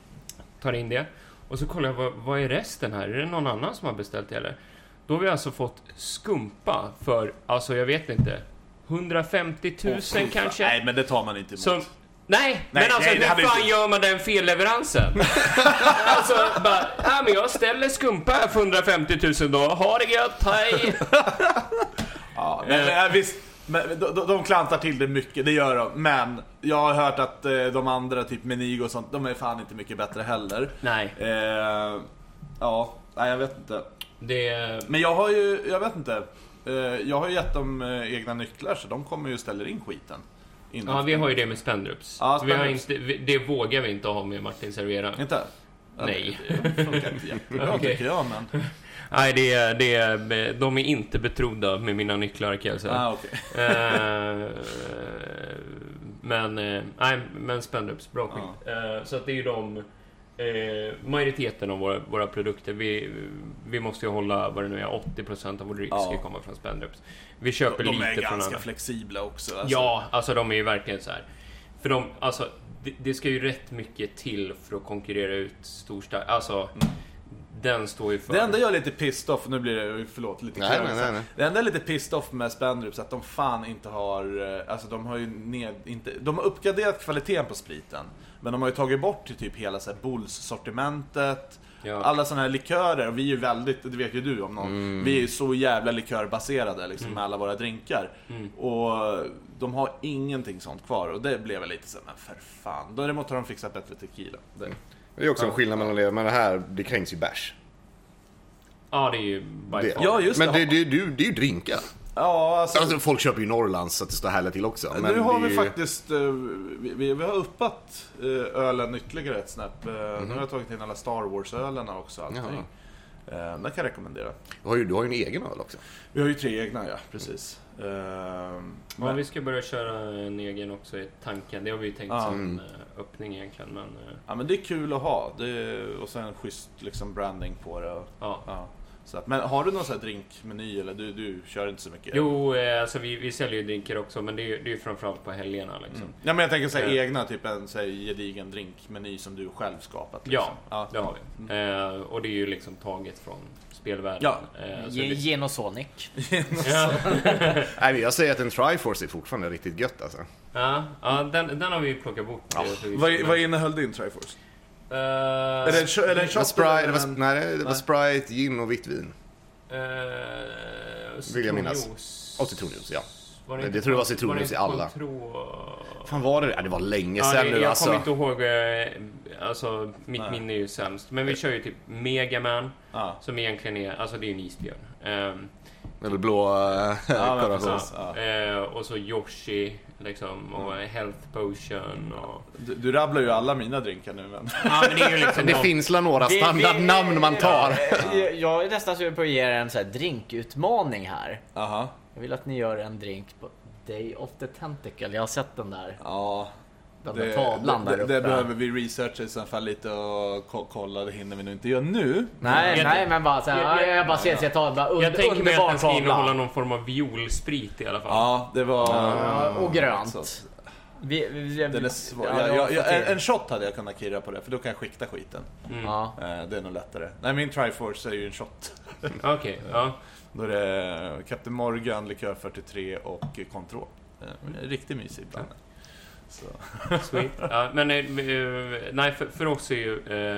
Tar in det. Och så kollar jag, vad, vad är resten här? Är det någon annan som har beställt det eller? Då har vi alltså fått skumpa för, alltså jag vet inte, hundrafemtio tusen Åh, kanske? Nej, men det tar man inte emot. Som, nej, men alltså nej, det hur hade fan inte- gör man den felleveransen? Alltså bara, ja men jag ställer skumpa här för hundrafemtio tusen då, ha det gött, hej! Ja, men, Eh. men, visst, men, de, de, de klantar till det mycket, det gör de. Men jag har hört att eh, de andra, typ Menigo och sånt, de är fan inte mycket bättre heller. Nej, Eh, ja, nej jag vet inte. det... Men jag har ju, jag vet inte. Eh, jag har ju gett dem eh, egna nycklar så de kommer ju ställa in skiten. Innan. Ja, vi har ju det med Spendrups. Ja, vi har Spendrups. inte, vi, det vågar vi inte ha med Martin Servera. Inte? Nej. Det funkar inte jättebra Okej. tycker jag, men... Nej, det är, det är, de är inte betrodda med mina nycklar kan jag säga. Ah, okej. Eh, men, eh, nej, men Spendrups, bra skit. Eh, så att det är ju de, eh, majoriteten av våra, våra produkter, vi, vi måste ju hålla vad det nu är, åttio procent av vår dryck ska Ja. komma från Spendrups. Vi köper de, lite de är från ganska andra. flexibla också. Alltså. Ja, alltså de är ju verkligen så här. För de, alltså, det, det ska ju rätt mycket till för att konkurrera ut storstark. Alltså, mm. den står ju för... Det enda jag är lite pissed off, nu blir det, förlåt, lite Nej, kul, nej, nej, nej. Det enda jag är lite pissed off med Spendrups att de fan inte har, alltså de har ju ned, inte, de har uppgraderat kvaliteten på spriten. Men de har ju tagit bort typ hela så här Bulls-sortimentet. Ja. Alla såna här likörer, och vi är ju väldigt, det vet ju du om någon, mm. vi är ju så jävla likörbaserade liksom, mm. med alla våra drinkar. Mm. Och de har ingenting sånt kvar, och det blev väl lite så, men för fan. Däremot har de fixat bättre tequila. Det, det är också en skillnad mellan det, men det här, det kränks ju bärs. Ja, det är ju det. Ja, just men det. Men det, det, det, det är ju drinkar. Ja, alltså, alltså, folk köper ju Norrlands så att det står härligt till också. Men nu har vi ju... faktiskt vi, vi, vi har uppat ölen ytterligare ett snäpp. Mm-hmm. Nu har jag tagit in alla Star Wars-ölerna också. Allting. Det kan jag rekommendera. Du har ju, du har ju en egen öl också. Vi har ju tre egna, ja, precis. Uh, men... Ja, vi ska börja köra en egen också i tanken. Det har vi ju tänkt ja. som en öppning egentligen. Men, ja, men det är kul att ha. Det, och sen en schysst liksom, branding på det. Och, ja. Ja. Så att, men har du någon sån här drinkmeny, eller du, du kör inte så mycket? Jo, alltså vi, vi säljer ju drinker också, men det är ju det är framförallt på helgerna liksom. Mm. Ja, men jag tänker säga ja. egna, typ en så här, gedigen drinkmeny som du själv skapat. Liksom. Ja, ja, det har vi. Mm. Eh, och det är ju liksom taget från spelvärlden. Ja. Eh, Ge- det... Genosonic. ja. Nej, jag säger att en Triforce är fortfarande riktigt gött alltså. Ja, ja den, den har vi plockat bort. Ja. Vad, vad innehöll din Triforce? Uh, är det en, är det en shot? Sprite, det var, nej, det var Sprite, gin och vitt vin. Uh, Vill jag minnas. Och citronjuice, ja. Var det, det, det tror jag var citronjuice i alla. Contro... Fan var det? Ja, det var länge ja, sedan det, nu jag alltså. kommer inte ihåg, alltså mitt nej. minne är ju sämst. Men vi kör ju typ Megaman, ja. som egentligen är, alltså det är ju en isbjörn. Um, Med väl blå äh, ja, ja. uh, och så Yoshi liksom, och mm. Health Potion och... du, du rabblar ju alla mina drinkar nu, men... ja, men det är ju liksom det någon... finns väl några standardnamn man tar. Jag, jag är nästan sugen på att ge er en så här drinkutmaning här. Aha. Jag vill att ni gör en drink på Day of the Tentacle. Jag har sett den där. Ja. Den det, där tavlan det, där det, uppe. det behöver vi researcha i så fall lite och ko- kolla. Det hinner vi nu inte göra nu. Nej, jag nej, tänk... men bara så här, jag, jag, jag bara ser att jag tar bara under, jag tänker mig att den ska tavla. innehålla någon form av violsprit i alla fall. Ja, det var... Ja, och grönt. Så. Vi, vi, Den är svår. ja, jag, jag, jag, en, till. en shot hade jag kunnat kirra på det, för då kan jag skikta skiten. Mm. Ja. Det är nog lättare. Nej, min Triforce är ju en shot. Okej, okay, ja. Då är det Captain Morgan, likör fyrtiotre och Contro. Riktigt mysig ibland. Så. Sweet. Ja, men nej, för, för oss är ju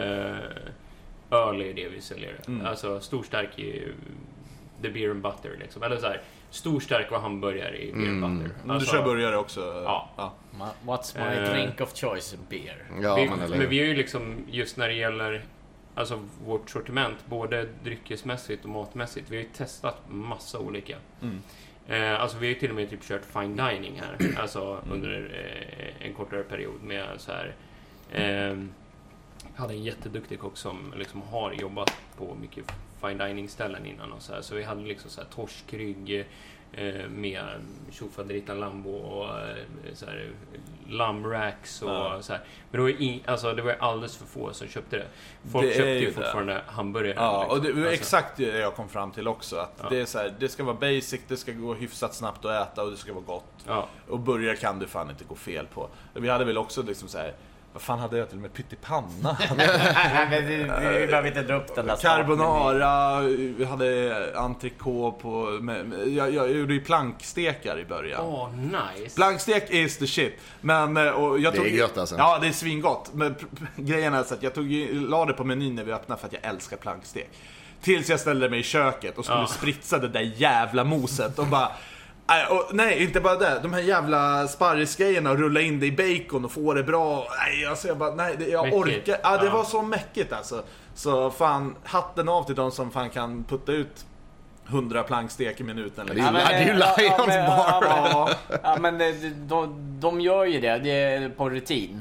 eh, öl är det vi säljer. Mm. Alltså storstark är ju the beer and butter liksom. Eller så här, storstark och hamburgare i beer and butter. Mm. Alltså, du kör burgare också. Ja. ja. What's my eh, drink of choice? Beer. Ja, vi, men, men vi är ju liksom, just när det gäller alltså vårt sortiment, både dryckesmässigt och matmässigt, vi har ju testat massa olika. Mm. Eh, alltså vi har ju till och med typ kört fine dining här, alltså mm. under eh, en kortare period med så här. Eh, hade en jätteduktig kock som liksom har jobbat på mycket fine dining ställen innan och så här, så vi hade liksom så här torskrygg eh, med tjofaderittan lambo och eh, så här lammracks och ja. Så här. Men det var ju alltså det var alldeles för få som köpte det. Folk det köpte ju det. fortfarande hamburgare. Ja, liksom. och det var alltså. exakt det jag kom fram till också, att Ja. det är så här, det ska vara basic, det ska gå hyfsat snabbt att äta och det ska vara gott. Ja. Och burgare kan du fan inte gå fel på. Vi hade väl också liksom så här, vad fan hade jag till med pyttipanna? Nej, men vi, vi behöver inte dra upp den där Carbonara, vi hade entrecote på... Med, med, jag, jag gjorde ju plankstekar i början. Åh, oh, nice. Plankstek is the shit. Men, och jag det tog, är gött alltså. Ja, det är svingott. Men grejen är så att jag tog, la det på menyn när vi öppnade för att jag älskar plankstek. Tills jag ställde mig i köket och skulle Ja. spritsa det där jävla moset och bara... Och, nej, inte bara det. De här jävla sparrisgrejerna och rulla in det i bacon och få det bra. Nej, alltså jag bara, nej, det, jag Mäckigt. orkar. Ja, det Ja. var så mäckigt alltså. Så fan, hatten av till de som fan kan putta ut hundra plankstek i minuten. Det är Liksom. ju, det är ju Lions bar. Ja, ja, men de, de, de gör ju det. Det är på rutin.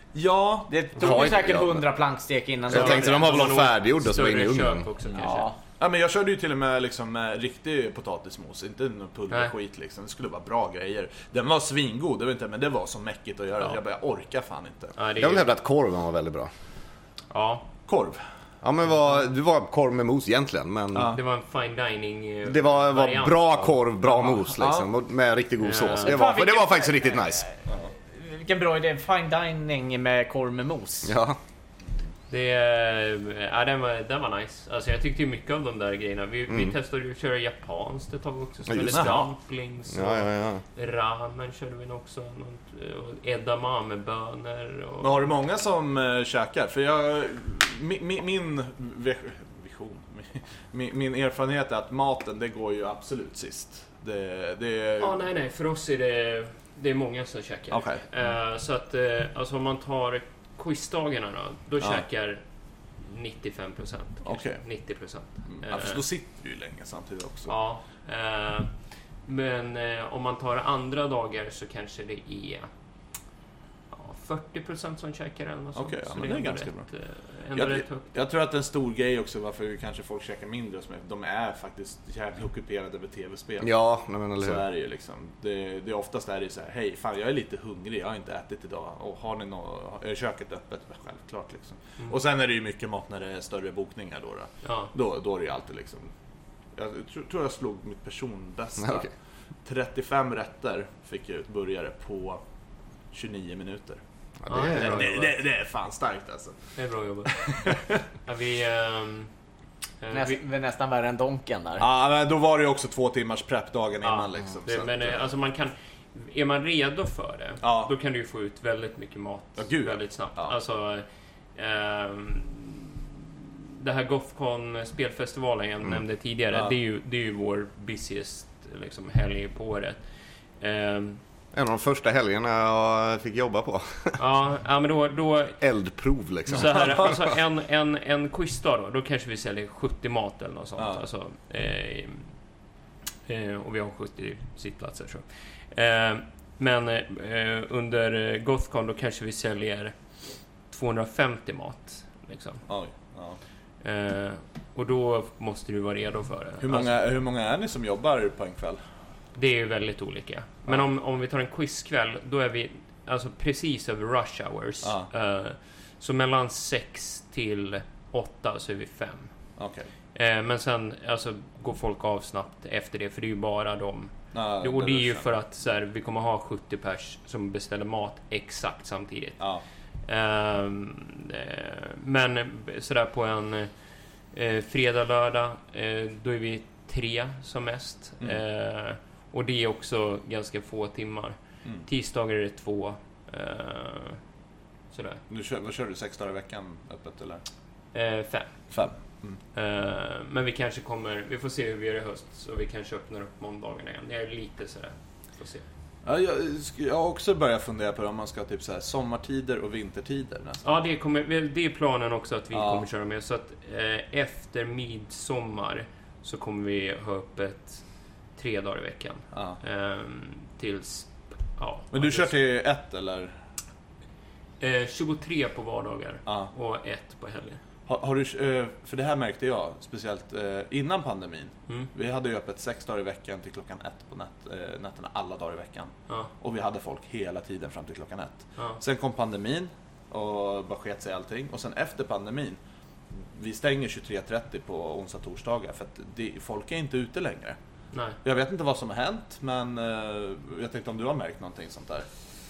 Ja, Det tog Ja, ju säkert ja. hundra plankstek innan. Jag de- tänkte de har väl nog någon färdiggjorda som var inne i större ugnen. kök också, kanske. Ja. ja, men jag körde ju till och med liksom med riktig potatismos, inte någon pulverskit liksom. Det skulle vara bra grejer. Den var svingod, det var inte, men det var så mäckigt att göra. Ja. Jag bara, jag orkar fan inte. Ja, det är Jag vill ju- hävda att korven var väldigt bra. Ja, Korv. Ja, men var, det var korv med mos egentligen, men Ja. det var en fine dining eh, det var, var variant bra av- korv, bra mos liksom, och med riktigt god sås. Det var, för det var faktiskt riktigt nice. Vilken bra idé. Fine dining med korv med mos. Ja. Det, ja, den, var, den var nice. Alltså jag tyckte ju mycket av de där grejerna. Vi, vi testade ju att köra japanskt ett tag också. Så Ja, just det. det. Dumplings och Ja, ja, ja. ramen körde vi nog också. Något, och edamamebönor. Och... Men har du många som uh, käkar? För jag, min, min, min vision, min, min erfarenhet är att maten, det går ju absolut sist. Det, det är... Ja, nej, nej. För oss är det, det är många som käkar. Okej. Eh, så att, eh, alltså om man tar quizdagarna då, då Ja. käkar nittiofem procent. Okej. nittio procent. Ja, för då sitter du ju länge samtidigt också. Ja, eh, men eh, om man tar andra dagar så kanske det är ja, fyrtio procent som käkar eller något sånt. Okej, ja, Så men det är ändå ganska rätt, bra. eh, ändå Jag, rätt högt. jag tror att en stor grej också varför kanske folk käkar mindre, som är, de är faktiskt jävligt ockuperade med tv-spel. Ja, nej, men eller Så hur. är det ju liksom. Det, det är oftast är det så här: hej, fan jag är lite hungrig, jag har inte ätit idag. Och har ni något, är köket öppet? Självklart liksom. Mm. Och sen är det ju mycket mat när det är större bokningar då. Då, Ja. då, då är det ju alltid liksom. Jag tror, tror jag slog mitt personbästa. Ja, okej. trettiofem rätter fick jag ut burgare på tjugonio minuter. Ja, det är, Ja, Det, det, det är fan starkt alltså. Det är bra jobbat. Ja, vi, ehm, eh, Näst, vi, vi, nästan värre än Donken där. Ja, men då var det ju också två timmars prep dagen Ja, innan liksom. det, så men att, eh, alltså man kan, är man redo för det, Ja. då kan du ju få ut väldigt mycket mat Ja, gud, ja. väldigt snabbt. Ja. Alltså, ehm, det här Gothcon spelfestivalen jag nämnde tidigare, Ja. det, är ju, det är ju vår busiest liksom, helg på året. Ehm, en av de första helgerna jag fick jobba på. ja, ja, men då, då Eldprov liksom. så här, alltså en, en, en quizdag då, då kanske vi säljer sjuttio mat eller något sånt. Ja. Alltså, eh, eh, och vi har sjuttio sittplatser. Så. Eh, men eh, under Gothcon då kanske vi säljer tvåhundrafemtio mat. Liksom. Oj, ja. Eh, och då måste du vara redo för det. Hur, många, Alltså, hur många är ni som jobbar på en kväll? det är ju väldigt olika. Men om, om vi tar en quizkväll, då är vi alltså precis över rush hours. Ja. Eh, så mellan sex till åtta så är vi fem. Okej. Eh, men sen alltså, går folk av snabbt efter det, för det är ju bara de. Ja, Och det är ju känner. för att så här, vi kommer ha sjuttio pers som beställer mat exakt samtidigt. Ja. Ehm, eh, men sådär på en eh, fredag, lördag, eh, då är vi tre som mest. Mm. Eh, och det är också ganska få timmar. Mm. Tisdagar är det två. Eh, sådär. Du kör, vad kör du? Sex dagar i veckan öppet eller? Eh, fem. Fem. Eh, men vi kanske kommer, vi får se hur vi gör i höst, så vi kanske öppnar upp måndagarna igen. Jag är lite sådär, får se. Ja, jag, jag har också börjat fundera på om man ska ha typ så här sommartider och vintertider nästan. Ja, det, kommer, det är planen också att vi Ja. kommer köra med. Så att eh, efter midsommar så kommer vi ha öppet tre dagar i veckan. Ja. Ehm, tills, ja. Men du kör till ett eller? Eh, tjugotre på vardagar Ja. och ett på helgen. Har, har du, eh, för det här märkte jag, speciellt eh, innan pandemin. Mm. Vi hade ju öppet sex dagar i veckan till klockan ett på nät, eh, nätterna alla dagar i veckan. Ja, Och vi hade folk hela tiden fram till klockan ett. ja. Sen kom pandemin och bara sket sig allting. Och sen efter pandemin, vi stänger tjugotre trettio på onsdag torsdagar för att det, folk är inte ute längre. Nej. Jag vet inte vad som har hänt, men eh, jag tänkte om du har märkt någonting sånt där.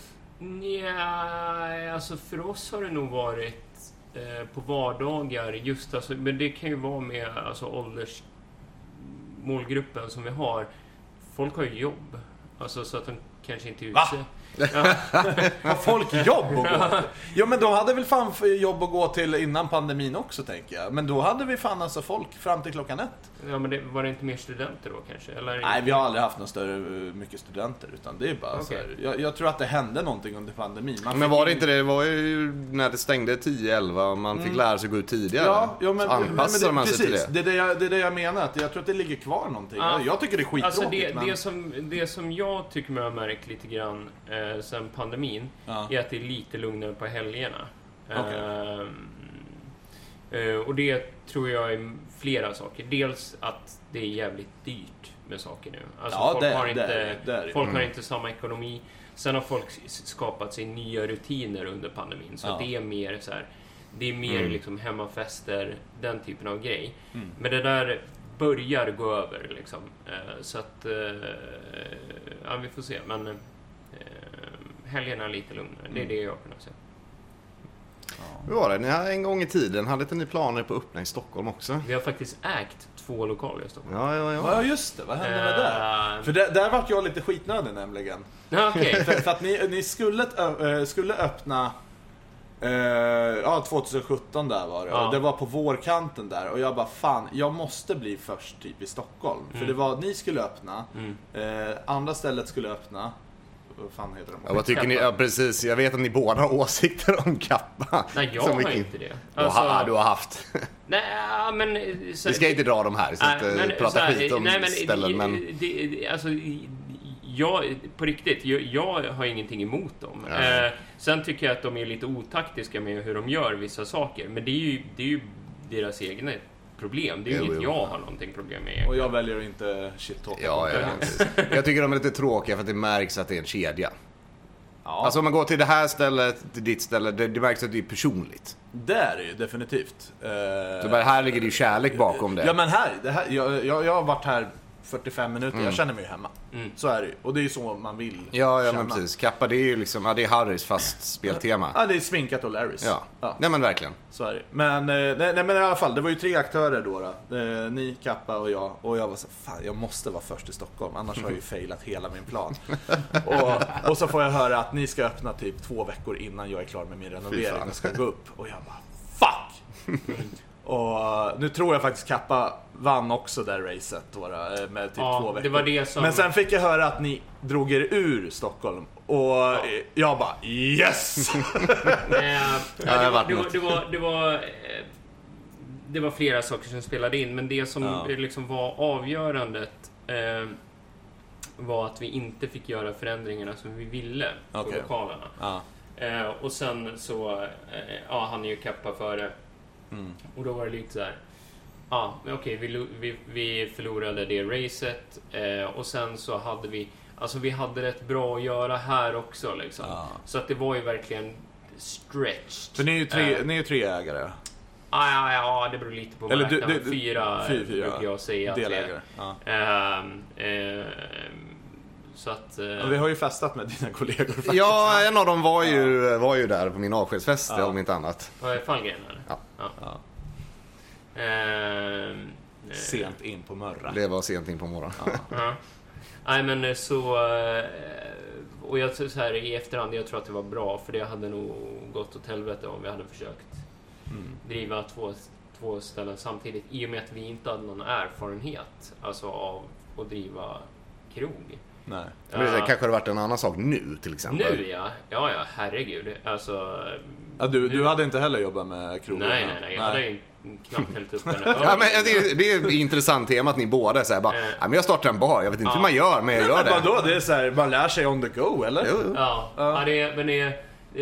Ja, alltså för oss har det nog varit eh, på vardagar just alltså, men det kan ju vara med alltså åldersmålgruppen som vi har. Folk har ju jobb, alltså så att de kanske inte är ute. Va? Ja, Har folk jobb att gå till? Ja, men de hade väl fan jobb att gå till innan pandemin också, tänker jag. Men då hade vi fan alltså folk fram till klockan ett. ja, men det, var det inte mer studenter då kanske? Eller? Nej, vi har aldrig haft någon större mycket studenter, utan det är bara Okej. så här. Jag, jag tror att det hände någonting under pandemin. Man Men fick var det in- inte det? Det var ju när det stängde tio elva och man fick lära sig gå ut tidigare. Ja, ja men, så anpassade men man det, sig precis, till det. det. är det, jag, det är det jag menar. Att jag tror att det ligger kvar någonting. Ja. Jag tycker det är skittråkigt. Alltså det, men... det, som, det som jag tycker mig ha märkt lite grann eh, sen pandemin Ja. är att det är lite lugnare på helgerna. Okej. Ehm, eh, och det tror jag är flera saker. Dels att det är jävligt dyrt med saker nu. Alltså Ja, folk det- har det inte, är det, det är det. folk har Mm. inte samma ekonomi. Sen har folk s- skapat sig nya rutiner under pandemin. Så Ja. att det är mer så här. Det är mer Mm. liksom hemmafester, den typen av grej. Mm. Men det där börjar gå över liksom. Eh, så att eh, ja, vi får se. Men eh, helgerna är lite lugnare. Det är det jag kan säga. Hur var det? Ni hade en gång i tiden, hade inte ni planer på att öppna i Stockholm också? Vi har faktiskt ägt två lokaler i Stockholm. Ja, ja, ja. Ja just det, vad hände med det? Eh, För där, där vart jag lite skitnödig nämligen. ja, okej. För, för att ni, ni skulle, ö, skulle öppna eh, ja, tjugohundrasjutton där var det. Ja. Och det var på vårkanten där. Och jag bara fan, jag måste bli först typ i Stockholm. För Mm. det var, ni skulle öppna. Mm. Eh, andra stället skulle öppna. Vad fan heter de? Ja, vad tycker ni? Ja, precis. Jag vet att ni båda har åsikter om Kappa. Nej, jag Så har mycket- inte det. Du har, du har haft. Nej, men... Så, Vi ska inte dra de här, så nej, att men, uh, prata så här, skit om nej, men, ställen. Men... Det, det, alltså, jag, på riktigt, jag, jag har ingenting emot dem. Ja. Eh, sen tycker jag att de är lite otaktiska med hur de gör vissa saker. Men det är ju, det är ju deras egna problem. Det är ju Jo, inget jo. jag har någonting problem med. Och jag väljer att inte shit-talka. Ja, ja, precis. Jag tycker de är lite tråkiga för att det märks att det är en kedja. Ja, Alltså om man går till det här stället, till ditt ställe, det, det märks att det är personligt. det är det ju definitivt. Eh, Så bara här ligger det ju kärlek bakom det. Ja men här, det här jag, jag, jag har varit här fyrtiofem minuter, jag känner mig ju hemma. Mm. Så är det ju. Och det är ju så man vill Ja, ja känna. men precis. Kappa, det är ju liksom, ja, det är Harrys fast speltema. Ja, det är sminkat och Larrys. Ja, Ja, nej men verkligen. så är det. Men, eh, nej, nej men i alla fall, det var ju tre aktörer då. då. Eh, ni, Kappa och jag. Och jag var så fan jag måste vara först i Stockholm, annars har jag ju failat hela min plan. och, och så får jag höra att ni ska öppna typ två veckor innan jag är klar med min renovering fan. och ska gå upp. Och jag bara, fuck! Och nu tror jag faktiskt Kappa vann också det racet då, då, med typ Ja, två det veckor. var det som- Men sen fick jag höra att ni drog er ur Stockholm. Och jag bara, yes! Eh, ja, det har det, var, varit det, var, något. det, var, det, var, eh, det var flera saker som spelade in, men det som Ja. liksom var avgörandet eh, var att vi inte fick göra förändringarna som vi ville på Okej. lokalerna. Ja. Eh, och sen så, eh, ja, han är ju Kappa före. Mm. Och då var det lite så här. Ja, men okej, vi, lo- vi, vi förlorade det racet. Eh, och sen så hade vi, alltså vi hade rätt bra att göra här också liksom. Ja. Så att det var ju verkligen stretched. För ni är ju tre, Eh, ni är ju tre ägare. Ja, ja, ja, det beror lite på Eller marknaden. du- du- fyra, fyra, fyra brukar jag säga att det är. Delägare. Ja. Ehm, ehm, så att... eh, Ja, vi har ju festat med dina kollegor faktiskt. Ja, en av dem var ju, var ju där på min avskedsfest, Ja. om inte annat. Vad är Fallgren eller? Ja. Ja. Ehm, eh, Sent in på Mörra. Det var sent in på morgonen. Ja. Nej men eh, så... eh, Och jag tror så här i efterhand, jag tror att det var bra. För det hade nog gått åt helvete om vi hade försökt Mm. driva två, två ställen samtidigt. I och med att vi inte hade någon erfarenhet alltså av att driva krog. Nej. Men det kanske hade varit en annan sak nu till exempel. Nu ja, ja ja, herregud. Alltså... Ja, du, du nu- hade inte heller jobbat med krogen? Nej, nej, nej. Jag hade ju knappt hällt upp en öl. Ja, men det, är, det är ett intressant tema att ni båda säger bara, Eh. ja, men jag startar en bar, jag vet inte Ja. hur man gör, men jag gör Men det. vadå? Det är så här, man lär sig on the go, eller? Jo, jo. Ja, Ja. ja det är, men det är,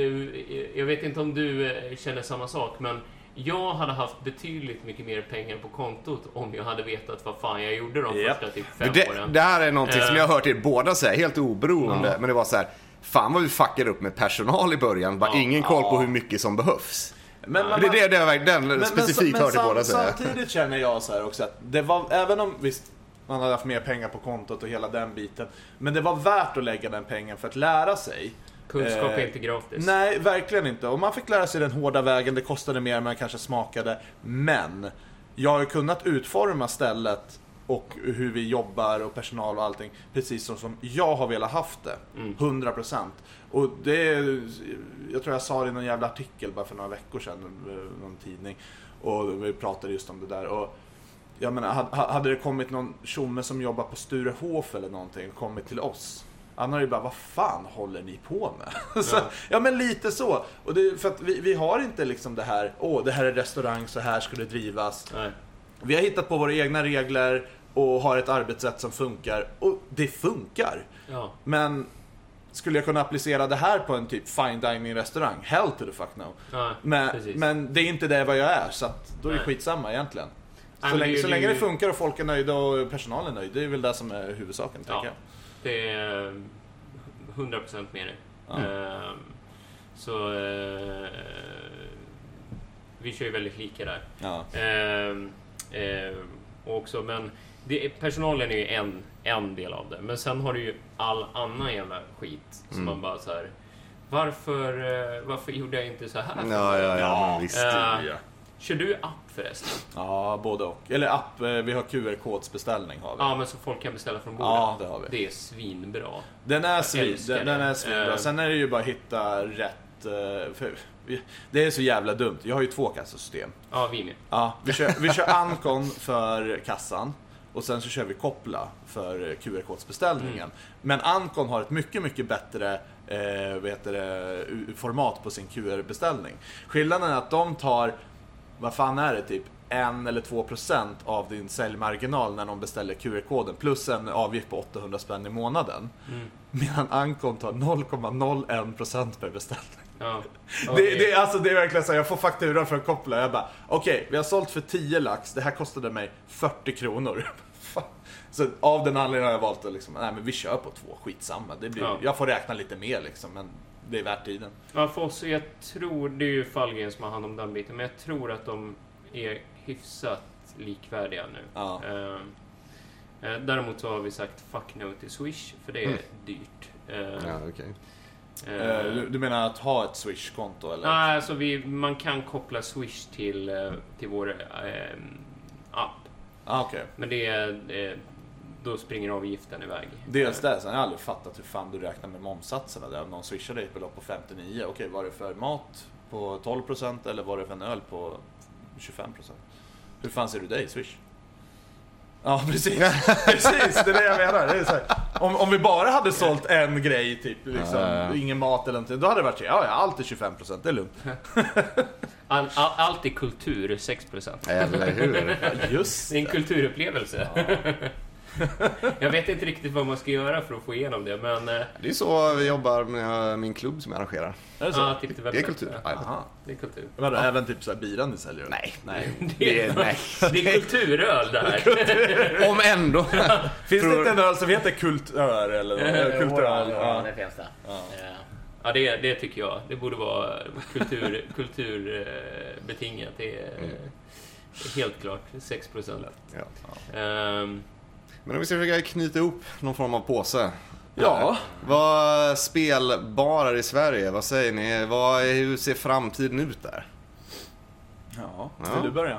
eh, jag vet inte om du eh, känner samma sak, men jag hade haft betydligt mycket mer pengar på kontot om jag hade vetat vad fan jag gjorde de Japp. första typ fem Det, åren. det här är någonting som Eh. jag har hört er båda säga, helt oberoende. Ja. Men det var så här, fan vad vi fuckade upp med personal i början. Bara Ja. ingen koll på Ja. hur mycket som behövs. Men, det är det, det är den men- specifikt men, hörde men, båda sam- säga. Samtidigt känner jag så här också att det var, även om visst, man hade haft mer pengar på kontot och hela den biten. Men det var värt att lägga den pengen för att lära sig. Kunskap är Eh, inte gratis. Nej, verkligen inte. Och man fick lära sig den hårda vägen, det kostade mer än man kanske smakade. Men jag har ju kunnat utforma stället och hur vi jobbar och personal och allting precis så som jag har velat haft det. Mm. hundra procent. Och det är, jag tror jag sa det i någon jävla artikel bara för några veckor sedan, någon tidning. Och vi pratade just om det där. Och jag menar, ha- hade det kommit någon tjomme som jobbar på Sturehof eller någonting och kommit till oss, han har ju bara, vad fan håller ni på med? så, Ja. ja men lite så. Och det, för att vi, vi har inte liksom det här, åh det här är restaurang, så här ska det drivas. Nej. Vi har hittat på våra egna regler och har ett arbetssätt som funkar. Och det funkar. Ja. Men skulle jag kunna applicera det här på en typ fine dining restaurang? Hell to the fuck no. Ja, Men, precis. men det är inte det vad jag är, så att då är det Nej. skitsamma egentligen. Nej, Så men länge, det- så det- länge det funkar och folk är nöjda och personalen är nöjd, det är väl det som är huvudsaken, Ja. tänker jag. Det är hundra procent med det. Ja. Ehm, så... eh, vi kör ju väldigt lika där. Ja. Ehm, ehm, och också, men det, personalen är ju en, en del av det. Men sen har du ju all annan jävla skit som Mm. man bara så här. Varför, eh, varför gjorde jag inte så här? Ja, ja, ja, men visst. Eh, Ja. Kör du app förresten? Ja, både och. Eller app, eh, vi har Q R-kodsbeställning har vi. Ja, men så folk kan beställa från bordet. Ja, det har vi. Det är svinbra. Den är, Jag svin, älskar den, den det. är svinbra. Eh. Sen är det ju bara att hitta rätt... eh, För vi- det är så jävla dumt. Jag har ju två kassasystem. Ja, vi med. Ja, vi kör, vi kör Ancon för kassan. Och sen så kör vi Koppla för Q R-kodsbeställningen. Mm. Men Ancon har ett mycket, mycket bättre eh, vad heter det, u- format på sin Q R-beställning. Skillnaden är att de tar, vad fan är det, typ en eller två procent av din säljmarginal när de beställer Q R-koden. Plus en avgift på åttahundra spänn i månaden. Mm. Medan Ancon tar noll komma noll en procent per beställning. Ja. Det, det, är- alltså, det är verkligen så här, jag får faktura från Koppla. Jag bara, okej, okay, vi har sålt för tio lax. Det här kostade mig fyrtio kronor. Fan. Så av den anledningen har jag valt att liksom, nej men vi kör på två, skitsamma. Det blir, Ja. Jag får räkna lite mer liksom, men det är värt tiden. Ja, för oss, jag tror, det är ju Fallgren som har hand om den biten, men jag tror att de är hyfsat likvärdiga nu. Ja. Eh, eh, däremot så har vi sagt fuck no till Swish, för det är Mm. dyrt. Eh, Ja, okej. eh, Eh, du, du menar att ha ett Swish-konto eller? Nej, alltså vi, man kan koppla Swish till, eh, till vår eh, app, Ah, okej. men det är, eh, då springer avgiften iväg. Dels det, sen har jag aldrig fattat hur fan du räknar med momsatserna där. Om någon swishar dig ett belopp på femtionio, okej, var det för mat på tolv procent eller var det för en öl på tjugofem procent? Hur fan ser du dig, Swish? Ja, precis. Precis, det är det jag menar. Det är så här, om, om vi bara hade sålt en grej, typ liksom, Ja, ja, ja. ingen mat eller någonting, då hade det varit så, ja, ja, allt är tjugofem procent, det är lugnt. All, all, allt är kultur, sex procent. Eller hur? Just Det är en kulturupplevelse. Jag vet inte riktigt vad man ska göra för att få igenom det, men... eh, Det är så vi jobbar med min klubb som jag arrangerar. Är det så? Ja, typ Det är kultur. Ja, Aha. Det är kultur. Vadå, även typ såhär biran ni säljer? Nej. Nej. Det är, nej. det är kulturöl det här. Om ändå. Finns det inte en öl som heter kultör eller något? Kulturöl? Ja, Ja. det finns det. Ja. Eh, Ja, det, det tycker jag. Det borde vara kultur, kulturbetingat. Det är Mm. helt klart sex procent. Ja. Um, Men om vi ska försöka knyta ihop någon form av påse. Ja. Vad spelbarer i Sverige? Vad säger ni? Vad, hur ser framtiden ut där? Ja, Ja. vill du börja?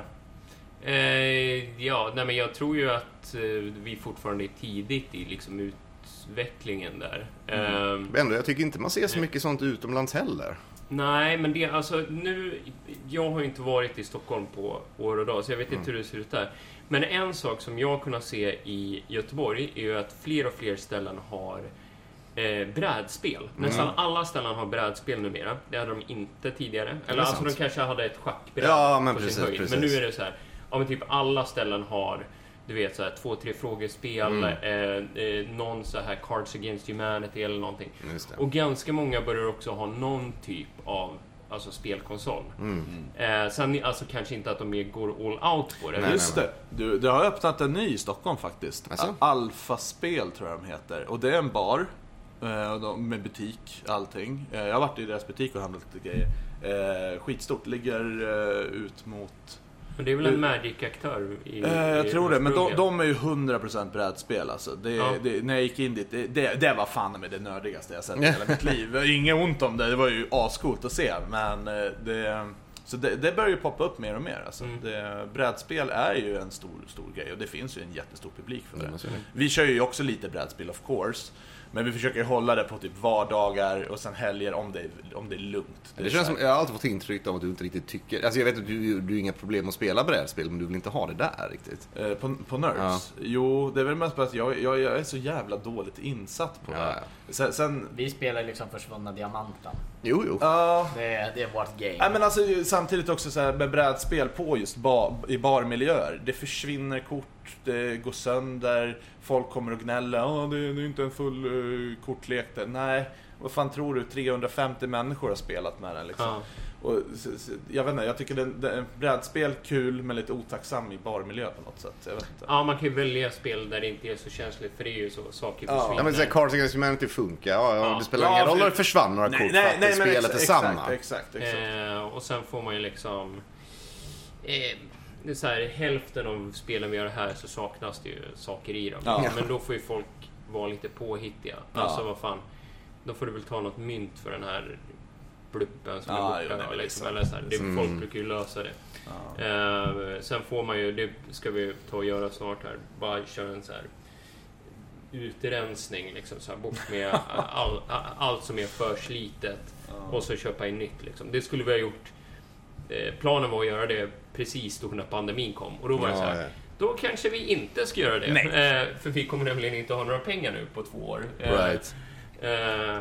eh, ja, nej, men jag tror ju att eh, vi fortfarande är tidigt i liksom utvecklingen där. Ehm, Men ändå, jag tycker inte man ser så mycket sånt utomlands heller. Nej, men det, alltså nu, jag har ju inte varit i Stockholm på år och dag, så jag vet inte hur det ser ut där. Men en sak som jag har kunnat se i Göteborg är ju att fler och fler ställen har eh, brädspel. Nästan alla ställen har brädspel numera. Det hade de inte tidigare. Eller alltså sant. de kanske hade ett schackbräd Ja, men på precis, sin höjd. precis. Men nu är det så här, ja men typ alla ställen har, du vet, så här, två, tre frågespel, Mm. eh, eh, någon så här Cards Against Humanity eller någonting. Just det. Och ganska många börjar också ha någon typ av alltså spelkonsol. Mm. Eh, sen alltså kanske inte att de mer går all out på det. Nej, Just det, du, det har öppnat en ny i Stockholm faktiskt. Alltså? Alfaspel tror jag de heter. Och det är en bar eh, och de- med butik, allting. Eh, Jag har varit i deras butik och handlat lite grejer. Eh, Skitstort, ligger eh, ut mot... Men det är väl en Magic-aktör i, Eh, jag i tror det, men de, ursprungligen. de är ju hundra procent brädspel alltså. Det, Ja. det, när jag gick in dit, det, det, det var fan med det nördigaste jag sett i hela mitt liv. Inget ont om det, det var ju ascoolt att se. Men eh, det, så det, det börjar ju poppa upp mer och mer alltså. Mm. Det, brädspel är ju en stor, stor grej och det finns ju en jättestor publik för det. Ja, så är det. Vi kör ju också lite brädspel of course. Men vi försöker hålla det på typ vardagar och sen helger om det, om det är lugnt. Det känns som, jag har alltid fått intryck av att du inte riktigt tycker... Alltså jag vet att du, du har inga problem att spela brädspel, men du vill inte ha det där riktigt. Eh, På, på Nerds? Ja. Jo, det är väl mest bara att jag, jag, jag är så jävla dåligt insatt på Ja, det. ja. Sen, sen Vi spelar liksom Försvunna Diamanten. Jo, jo. ja, Det är, det är vårt game. nej, men alltså, samtidigt också så här, med brädspel på just bar, i barmiljöer. Det försvinner kort, det går sönder, folk kommer och gnäller. Åh, det, det är inte en full uh, kortlek där. Nej, vad fan tror du? trehundrafemtio människor har spelat med den liksom. Ja. Och, så, så, jag vet inte, jag tycker det, det, brädspel kul men lite otacksam i barmiljö på något sätt. Jag vet inte. Ja, man kan ju välja spel där det inte är så känsligt, för det är ju så saker Ja. försvinner. Ja, men så här, Cards Against Humanity funkar. Ja, ja, Ja. det spelar Ja, ingen roll för- om det försvann några kort för att spelet exa- är samma. Exakt, exakt, exakt. Eh, och sen får man ju liksom eh, det är så här, hälften av spelen vi gör här så saknas det ju saker i dem. Ja. Men då får ju folk vara lite påhittiga. Ja. Alltså vad fan, då får du väl ta något mynt för den här bluppen som Ja, är jo, borta. det är Liksom, liksom. eller så här, det, Mm. folk brukar ju lösa det. Ja. Eh, sen får man ju, det ska vi ta och göra snart här, bara köra en så här utrensning liksom, så här, bort med all, all, allt som är för slitet och så köpa in nytt liksom. Det skulle vi ha gjort. Eh, planen var att göra det precis då när pandemin kom och då var det Ja, så här, ja. då kanske vi inte ska göra det. Nej. Eh, för vi kommer nämligen inte ha några pengar nu på två år. Eh, Right. eh,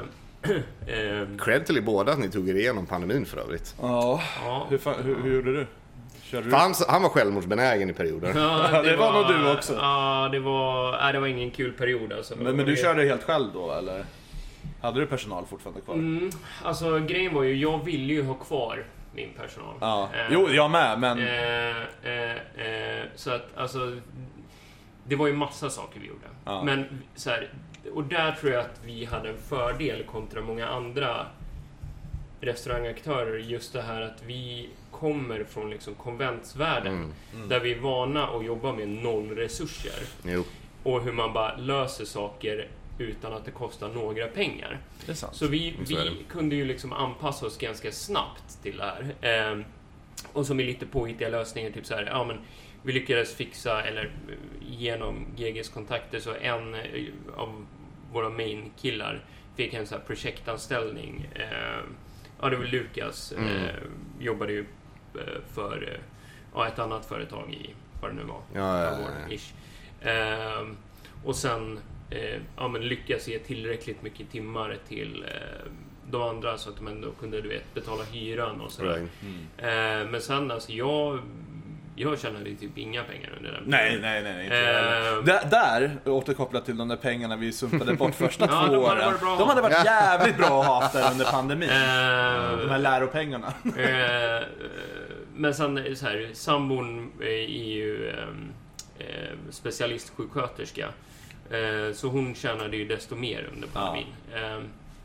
eh, Cred till er båda att ni tog er igenom pandemin för övrigt. Ja, ja. hur, fan, hur, hur gjorde du? Körde du? För han, han var självmordsbenägen i perioder. Ja, det var nog du också. Ja, det var, nej, det var ingen kul period alltså. Men, men du Det- körde helt själv då, eller? Hade du personal fortfarande kvar? Mm, alltså grejen var ju, jag ville ju ha kvar min personal. Ja. Eh, Jo, jag med, men... eh, eh, eh, så att alltså, det var ju massa saker vi gjorde. Ja. Men så här, och där tror jag att vi hade en fördel kontra många andra restaurangaktörer, just det här att vi kommer från liksom konventsvärlden Mm. där vi är vana att jobba med noll resurser Jo. och hur man bara löser saker utan att det kostar några pengar. Det är sant. Så vi, Så är vi kunde ju liksom anpassa oss ganska snabbt till det här. Eh, och som är lite påhittiga lösningar, typ så här, ja men vi lyckades fixa, eller eh, genom G G:s kontakter så en eh, av våra main-killar fick en så här projektanställning. Eh, ja, det var Lukas, Mm. eh, jobbade ju eh, för eh, ja, ett annat företag i, vad det nu var, Ja, ja, ett ja, år, ja. ish. Eh, och sen eh, ja, men lyckas ge tillräckligt mycket timmar till eh, de andra så att de ändå kunde, du vet, betala hyran och sådär. Right. Eh, men sen alltså, jag, jag tjänade typ inga pengar under den Nej, perioden. nej, nej, nej inte jag heller. Eh, Där, där återkopplat till de där pengarna vi sumpade bort första Ja, två de hade åren. varit bra. De hade varit jävligt bra att ha haft där under pandemin. eh, De här läropengarna. Eh, men sen så här, sambon är ju eh, eh, specialistsjuksköterska. Eh, så hon tjänade ju desto mer under pandemin. Eh,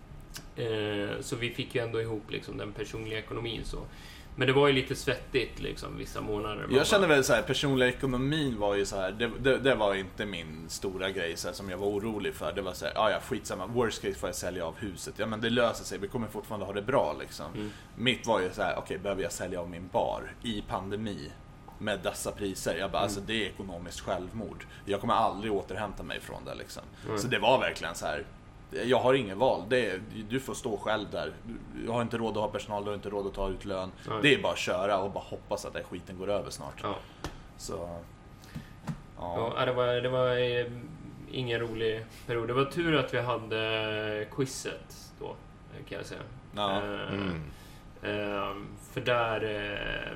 eh, så vi fick ju ändå ihop liksom den personliga ekonomin så. Men det var ju lite svettigt liksom vissa månader. Man Jag känner bara- väl så här, personliga ekonomin var ju så här, det, det, det var inte min stora grej så här, som jag var orolig för. Det var så här, ja ja skitsamma, worst case får jag sälja av huset. Ja men det löser sig, vi kommer fortfarande ha det bra liksom. Mm. Mitt var ju så här, okej okay, behöver jag sälja av min bar i pandemi med dessa priser? Jag bara, Mm. alltså det är ekonomiskt självmord. Jag kommer aldrig återhämta mig från det liksom. Mm. Så det var verkligen så här. Jag har ingen val, det är, du får stå själv där. Du har inte råd att ha personal, du har inte råd att ta ut lön. Nej. Det är bara att köra och bara hoppas att den skiten går över snart. Ja. Så, ja. Ja, det var, det var eh, ingen rolig period. Det var tur att vi hade quizet då, kan jag säga. Ja. Eh, Mm. eh, för där... Eh,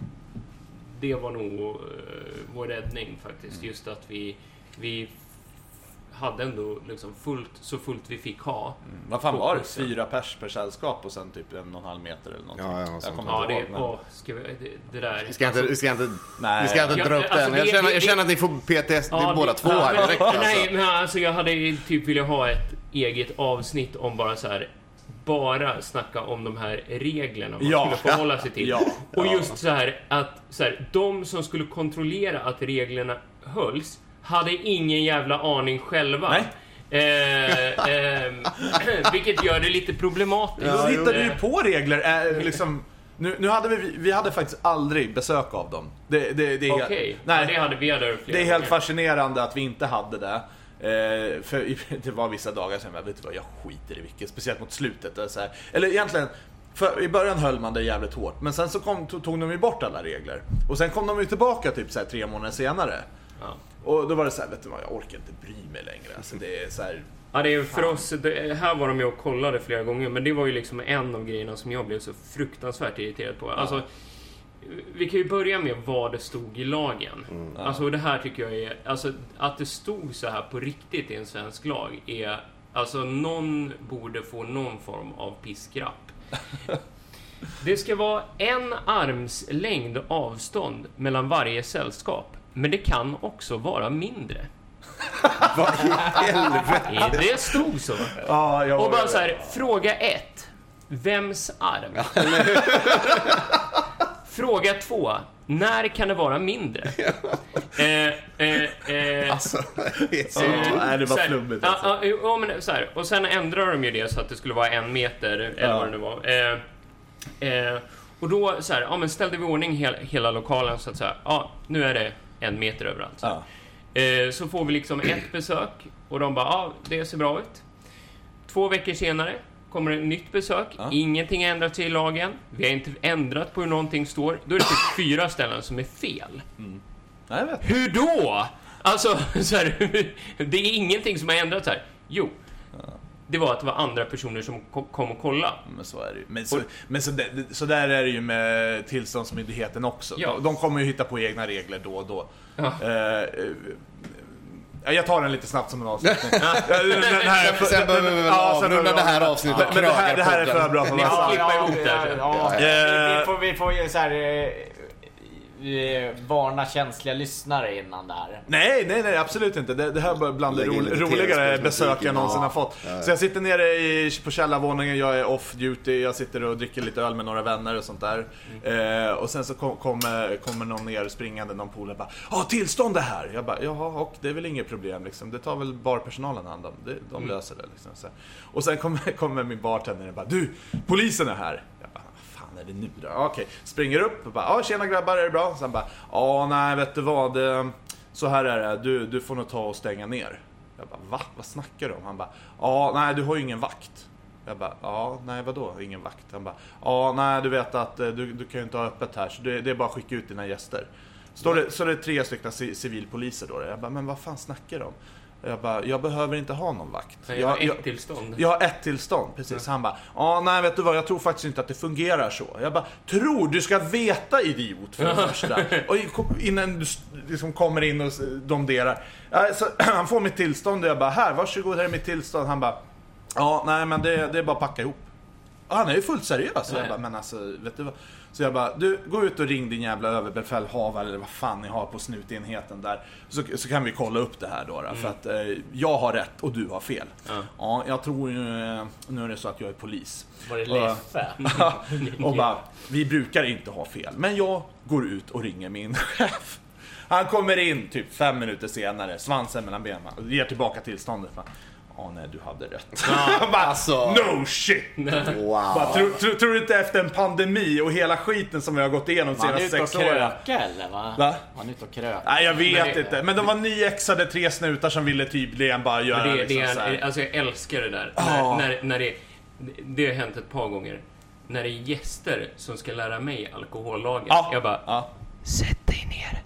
det var nog eh, vår räddning faktiskt. Just att vi, vi hade ändå liksom fullt, så fullt vi fick ha. Mm. Vad fan var det? Quizet. Fyra pers per sällskap och sen typ en och en halv meter eller någonting. Ja, ja, jag sånt. kommer Ja, inte det, ihåg, men... åh, ska vi, det, det där... Vi ska inte, vi ska inte, Nej. vi ska inte Ja, dra upp alltså, den. Jag det- känner, det- jag känner att ni får P T S D Ja, båda det- två ja, här men- direkt. Nej, Alltså. men alltså jag hade typ velat ha ett eget avsnitt om bara så här, bara snacka om de här reglerna man Ja. skulle förhålla sig till. Ja. Och Ja. just så här att så här, de som skulle kontrollera att reglerna hölls hade ingen jävla aning själva. Nej. Eh, eh, vilket gör det lite problematiskt. Då hittade Eh, ju på regler, äh, liksom... Nu, nu hade vi, vi hade faktiskt aldrig besök av dem. Det, det, det är, Okej, nej, ja, det hade vi hade flera det är helt gånger. fascinerande att vi inte hade det. Eh, för i- det var vissa dagar sen jag vet du vad, jag skiter i vilket, speciellt mot slutet. Det är så här. Eller egentligen, för i början höll man det jävligt hårt, men sen så kom, tog, tog de ju bort alla regler. Och sen kom de ju tillbaka typ så här, tre månader senare. Ja. Och då var det så här, vet du vad, jag orkar inte bry mig längre. Alltså det är så här, Ja, det är för oss, det, här var de ju och kollade flera gånger, men det var ju liksom en av grejerna som jag blev så fruktansvärt irriterad på. Alltså, vi kan ju börja med vad det stod i lagen. Alltså det här tycker jag är, alltså att det stod så här på riktigt i en svensk lag är, alltså någon borde få någon form av piskrapp. Det ska vara en armslängd avstånd mellan varje sällskap, men det kan också vara mindre. Vad i helvete? Det stod så. ja, jag Och bara så här, fråga ett. Vems arm? Fråga två. när kan det vara mindre? eh, eh, eh, Alltså, det är så... Nej, det var så här, flummigt ja, alltså. ja, ja, men så här. Och sen ändrar de ju det så att det skulle vara en meter eller Ja. vad det nu var. Eh, eh, och då så här, ja, men ställde vi i ordning hela, hela lokalen så att säga. Ja, nu är det en meter överallt. Så, Ja. eh, så får vi liksom ett besök och de bara, ja, det ser bra ut. Två veckor senare kommer ett nytt besök. Ja. Ingenting har ändrats i lagen. Vi har inte ändrat på hur någonting står. Då är det typ fyra ställen som är fel. Nej, jag vet. Hur då? Alltså, så här, det är ingenting som har ändrats här. Jo, det var att det var andra personer som ko- kom och kollade. Men så är det ju. Men, så, men så, där, så där är det ju med tillståndsmyndigheten också. Ja. De, de kommer ju hitta på egna regler då och då. Ja. Eh, eh, jag tar den lite snabbt som en avslutning. Ja, den här, Sen behöver vi väl ja, sen avrunda behöver vi det här avrunda. avsnittet. Men det här, det här är för bra för att Ni vara får sant. klippa ihop det här. Ja, Ja, ja. Vi, vi får, vi får ju så här, eh, eh, varna känsliga lyssnare innan det här. Nej, nej, nej, absolut inte. Det, det här var bland det Lägg in ro, lite roligare tv-spelsmusik besök jag innan. någonsin Ja. har fått. Ja, ja. Så jag sitter nere i, på källarvåningen, jag är off duty, jag sitter och dricker lite öl med några vänner och sånt där. Eh, och sen så kom, kommer, kommer någon ner springande, någon polare bara, ja, tillstånd det här. Jag bara, jaha, och det är väl inget problem liksom. Det tar väl barpersonalen hand om. Det, de löser det liksom. Så. Och sen kommer, kommer min bartender och bara, du, polisen är här. Jag bara, är det nu då? Okej, springer upp och bara, ja, tjena grabbar, är det bra? Sen bara, ja, nej, vet du vad, det, så här är det, du, du får nog ta och stänga ner. Jag bara, va? Vad snackar du om? Han bara, ja, nej, du har ju ingen vakt. Jag bara, ja, nej, vadå, ingen vakt? Han bara, ja, nej, du vet att du, du kan ju inte ha öppet här, så det, det är bara att skicka ut dina gäster. Står det, så det är tre stycken civilpoliser då. Jag bara, men vad fan snackar du om? Jag bara, jag behöver inte ha någon vakt. Jag har ett tillstånd. Jag har ett tillstånd, precis. Han bara, ja, nej, vet du vad, jag tror faktiskt inte att det fungerar så. Jag bara, tror du ska veta, idiot, för det första. Och innan du liksom kommer in och domderar. Så han får mitt tillstånd och jag bara, här, varsågod, här är mitt tillstånd. Han bara, ja, nej, men det, det är bara att packa ihop. Och han är ju fullt seriös. Jag bara, men alltså, vet du vad? Så jag bara, du, gå ut och ring din jävla överbefälhavare eller vad fan ni har på snutenheten där. Så, så kan vi kolla upp det här då. då mm. För att eh, jag har rätt och du har fel. Mm. Ja, jag tror ju, nu är det så att jag är polis. Var det Leffe? Och, och bara, vi brukar inte ha fel. Men jag går ut och ringer min chef. Han kommer in typ fem minuter senare, svansen mellan benen, och ger tillbaka tillståndet. Ja, nej, du hade rätt. Ja, bara, alltså. No shit! Wow. Bara, tror, tror, tror du inte efter en pandemi och hela skiten som vi har gått igenom de senaste sex åren? Var han ute och kröka eller va? Va? Var han ute och kröka? Nej, jag vet Men det- inte. Men de var nyexade tre snutar som ville tydligen bara göra Men det, liksom, det så är, här. alltså jag älskar det där. Ja. När, när, när det, det har hänt ett par gånger. När det är gäster som ska lära mig alkohollagen. Ja. Jag bara, Ja. sätt dig ner.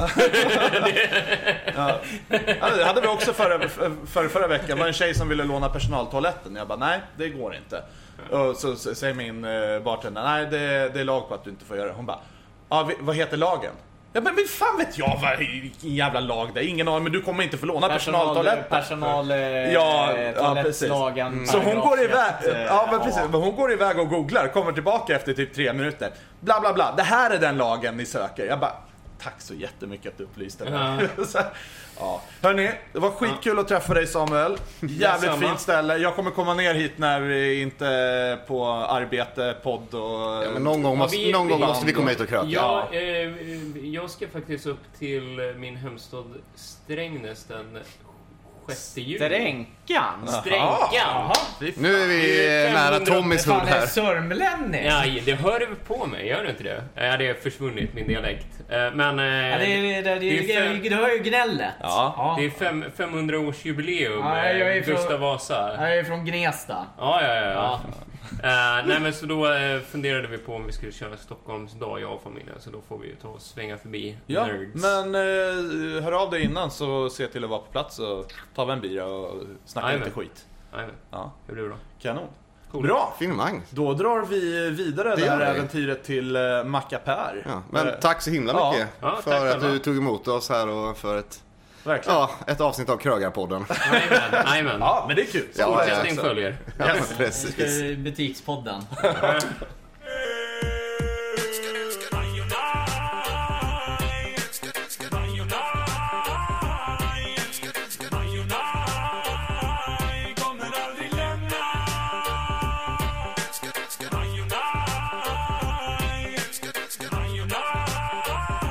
Ja. Ja, det hade vi också förra, förra, förra veckan. Det var en tjej som ville låna personaltoaletten. Jag bara, nej, det går inte. Och så, så säger min eh, bartender, nej, det, det är lag på att du inte får göra det. Hon bara, ja, vi, vad heter lagen? Ja, men, men fan vet jag vad vilken jävla lag det är. Ingen aning, men du kommer inte få låna personaltoaletten. Personal, eh, Ja, ja, precis. toalettslagen. Så hon går iväg, paragraf ett, ja, men precis, men hon går iväg och googlar, kommer tillbaka efter typ tre minuter. Bla bla bla, det här är den lagen ni söker. Jag bara, tack så jättemycket att du upplyste mig. Så, ja. Hörrni, det var skitkul att träffa dig, Samuel. Jävligt Detsamma. fint ställe. Jag kommer komma ner hit när vi inte är på arbete, podd och... Ja, men någon gång måste, Ja, vi- någon gång vi- måste vi komma hit och kröka. Ja, eh, jag ska faktiskt upp till min hemstad Strängnäs den sjätte juli. Stränkan? Stränkan. Jaha. Nu är vi eh, nära Tommys Fan, hud är här. sörmlänning? Ja, det hör du på mig, gör du inte det? Ja, det har försvunnit, min dialekt. Eh, Men... eh, Ja, det, är, det, är, det, det är är, fem- du hör ju gnället. Ja. Det är fem, femhundraårsjubileum Ja, med jag är från- Gustav Vasa. Jag är från Gnesta. Ja, ja, ja. ja. Eh, nej, men så då eh, funderade vi på om vi skulle köra Stockholms dag, jag och familjen. Så då får vi ju ta och svänga förbi Ja, Nerds. men eh, hör av dig innan så se till att vara på plats och ta en bira och snacka Jajamän. lite skit. Jajamän. Ja, Hur blir det då? kanon. Cool. Bra! Finemang. Då drar vi vidare det, Det här gör vi. äventyret till uh, Macapär. Ja, men Eh, tack så himla ja. mycket Ja, tack för att själva. du tog emot oss här och för ett, Verkligen. Ja. ja, ett avsnitt av Krögarpodden. Jajamän, jajamän. ja, men det är kul. Ja, Fortsättning ja, följer. Ja, Yes. precis. Butikspodden. Unite,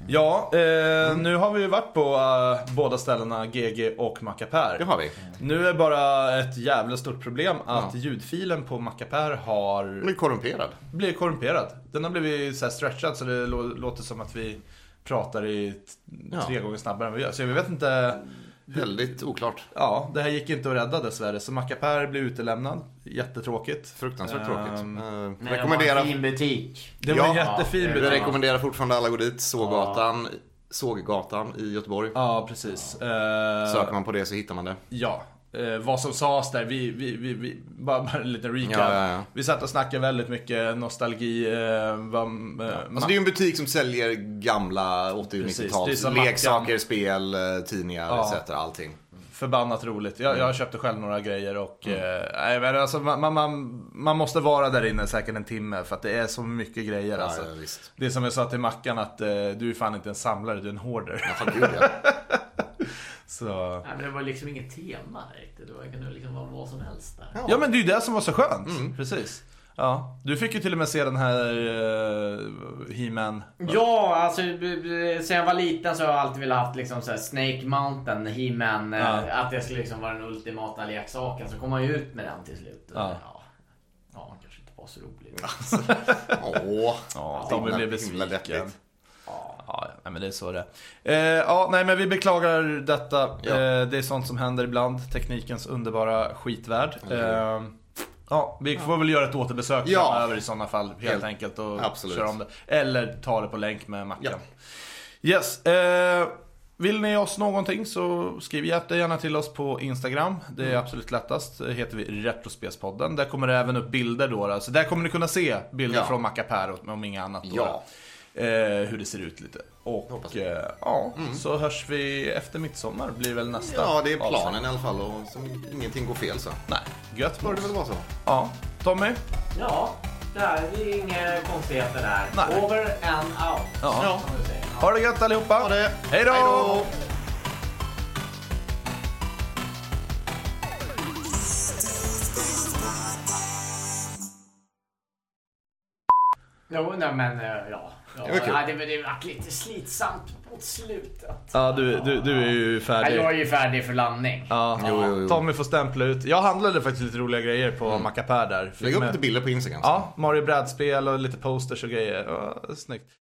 Ja, eh, mm. nu har vi ju varit på uh, båda ställena, G G och Macapär. Det har vi. Nu är bara ett jävla stort problem att ja. ljudfilen på Macapär har... Blir korrumperad. Blir korrumperad. Den har blivit så här stretchad så det låter som att vi pratar i t- ja. tre gånger snabbare än vi gör. Så jag vet inte... Väldigt oklart. Ja, det här gick inte att rädda dessvärre. Så Macapär blev utelämnad. Jättetråkigt. Fruktansvärt um, tråkigt. Uh, Men rekommenderar... det var en fin butik. Det var ja, en jättefin ja, butik. Vi rekommenderar fortfarande alla gå dit. Såggatan, ja. Såggatan i Göteborg. Ja, precis. Uh, Söker man på det så hittar man det. Ja. Eh, vad som sades där, vi, vi, vi, vi bara, bara en liten recap. Ja, ja, ja. Vi satt och snackade väldigt mycket nostalgi. Eh, vad, eh, ja. Alltså det är ju en butik som säljer gamla åttio-nittio-tals leksaker, Mackan. Spel, tidningar, ja. et cetera. Allting. Förbannat roligt. Jag, jag köpte själv några grejer och mm. eh, alltså, man, man, man måste vara där inne säkert en timme för att det är så mycket grejer. Ja, alltså. ja, visst. Det är som jag sa till Mackan att eh, du är fan inte en samlare, du är en hoarder. Ja, gud, ja. Så... Nej, men det var liksom inget tema riktigt. Det var kunde liksom vara vad som helst där. Ja. ja, men det är ju det som var så skönt. Mm. Precis. Ja, du fick ju till och med se den här uh, He-Man. Ja, alltså sen jag var liten så har jag alltid velat haft liksom så här Snake Mountain, He-Man, ja. uh, att det skulle liksom vara den ultimata leksaken. Så kom man ju ut med den till slut. Ja, ja, ja kanske inte var så roligt. Åh, ja, de blev besviken. Ja, ja, nej, men det är så det. Eh, ja, nej, men vi beklagar detta. Ja. Eh, det är sånt som händer ibland. Teknikens underbara skitvärld. Mm. Eh, Ja, vi får väl göra ett återbesök ja. över i sådana fall helt, helt enkelt och absolut. köra om det. Eller ta det på länk med Mackan. Ja. Yes, eh, vill ni oss någonting så skriv gärna till oss på Instagram. Det är mm. absolut lättast. Det heter vi Retrospelspodden. Där kommer det även upp bilder då. Så där kommer ni kunna se bilder ja. från Macapär och om inga annat då. Ja. Eh, hur det ser ut lite. Och eh, ja, mm. så hörs vi efter midsommar. Blir väl nästa. Ja, det är planen avsnitt. I alla fall. Och så ingenting går fel så. Nej, gött. Borde det väl vara så. Ja, Tommy? Ja, det är inga konstigheter där. Nej. Over and out. Ja. Ja. Ha det gött allihopa. Ha det. Hej då! Hej då! Jo, nej, men ja. Ja, det var kul. ja, det, det var lite slitsamt mot slutet. Ja, du, du, du är ju färdig. Ja, jag är ju färdig för landning. Ja, jo, jo, jo. Tommy får stämpla ut. Jag handlade faktiskt lite roliga grejer på mm. Macapär där. Lägg upp lite bilder på Instagram. Ja, Mario brädspel och lite posters och grejer. Ja, snyggt.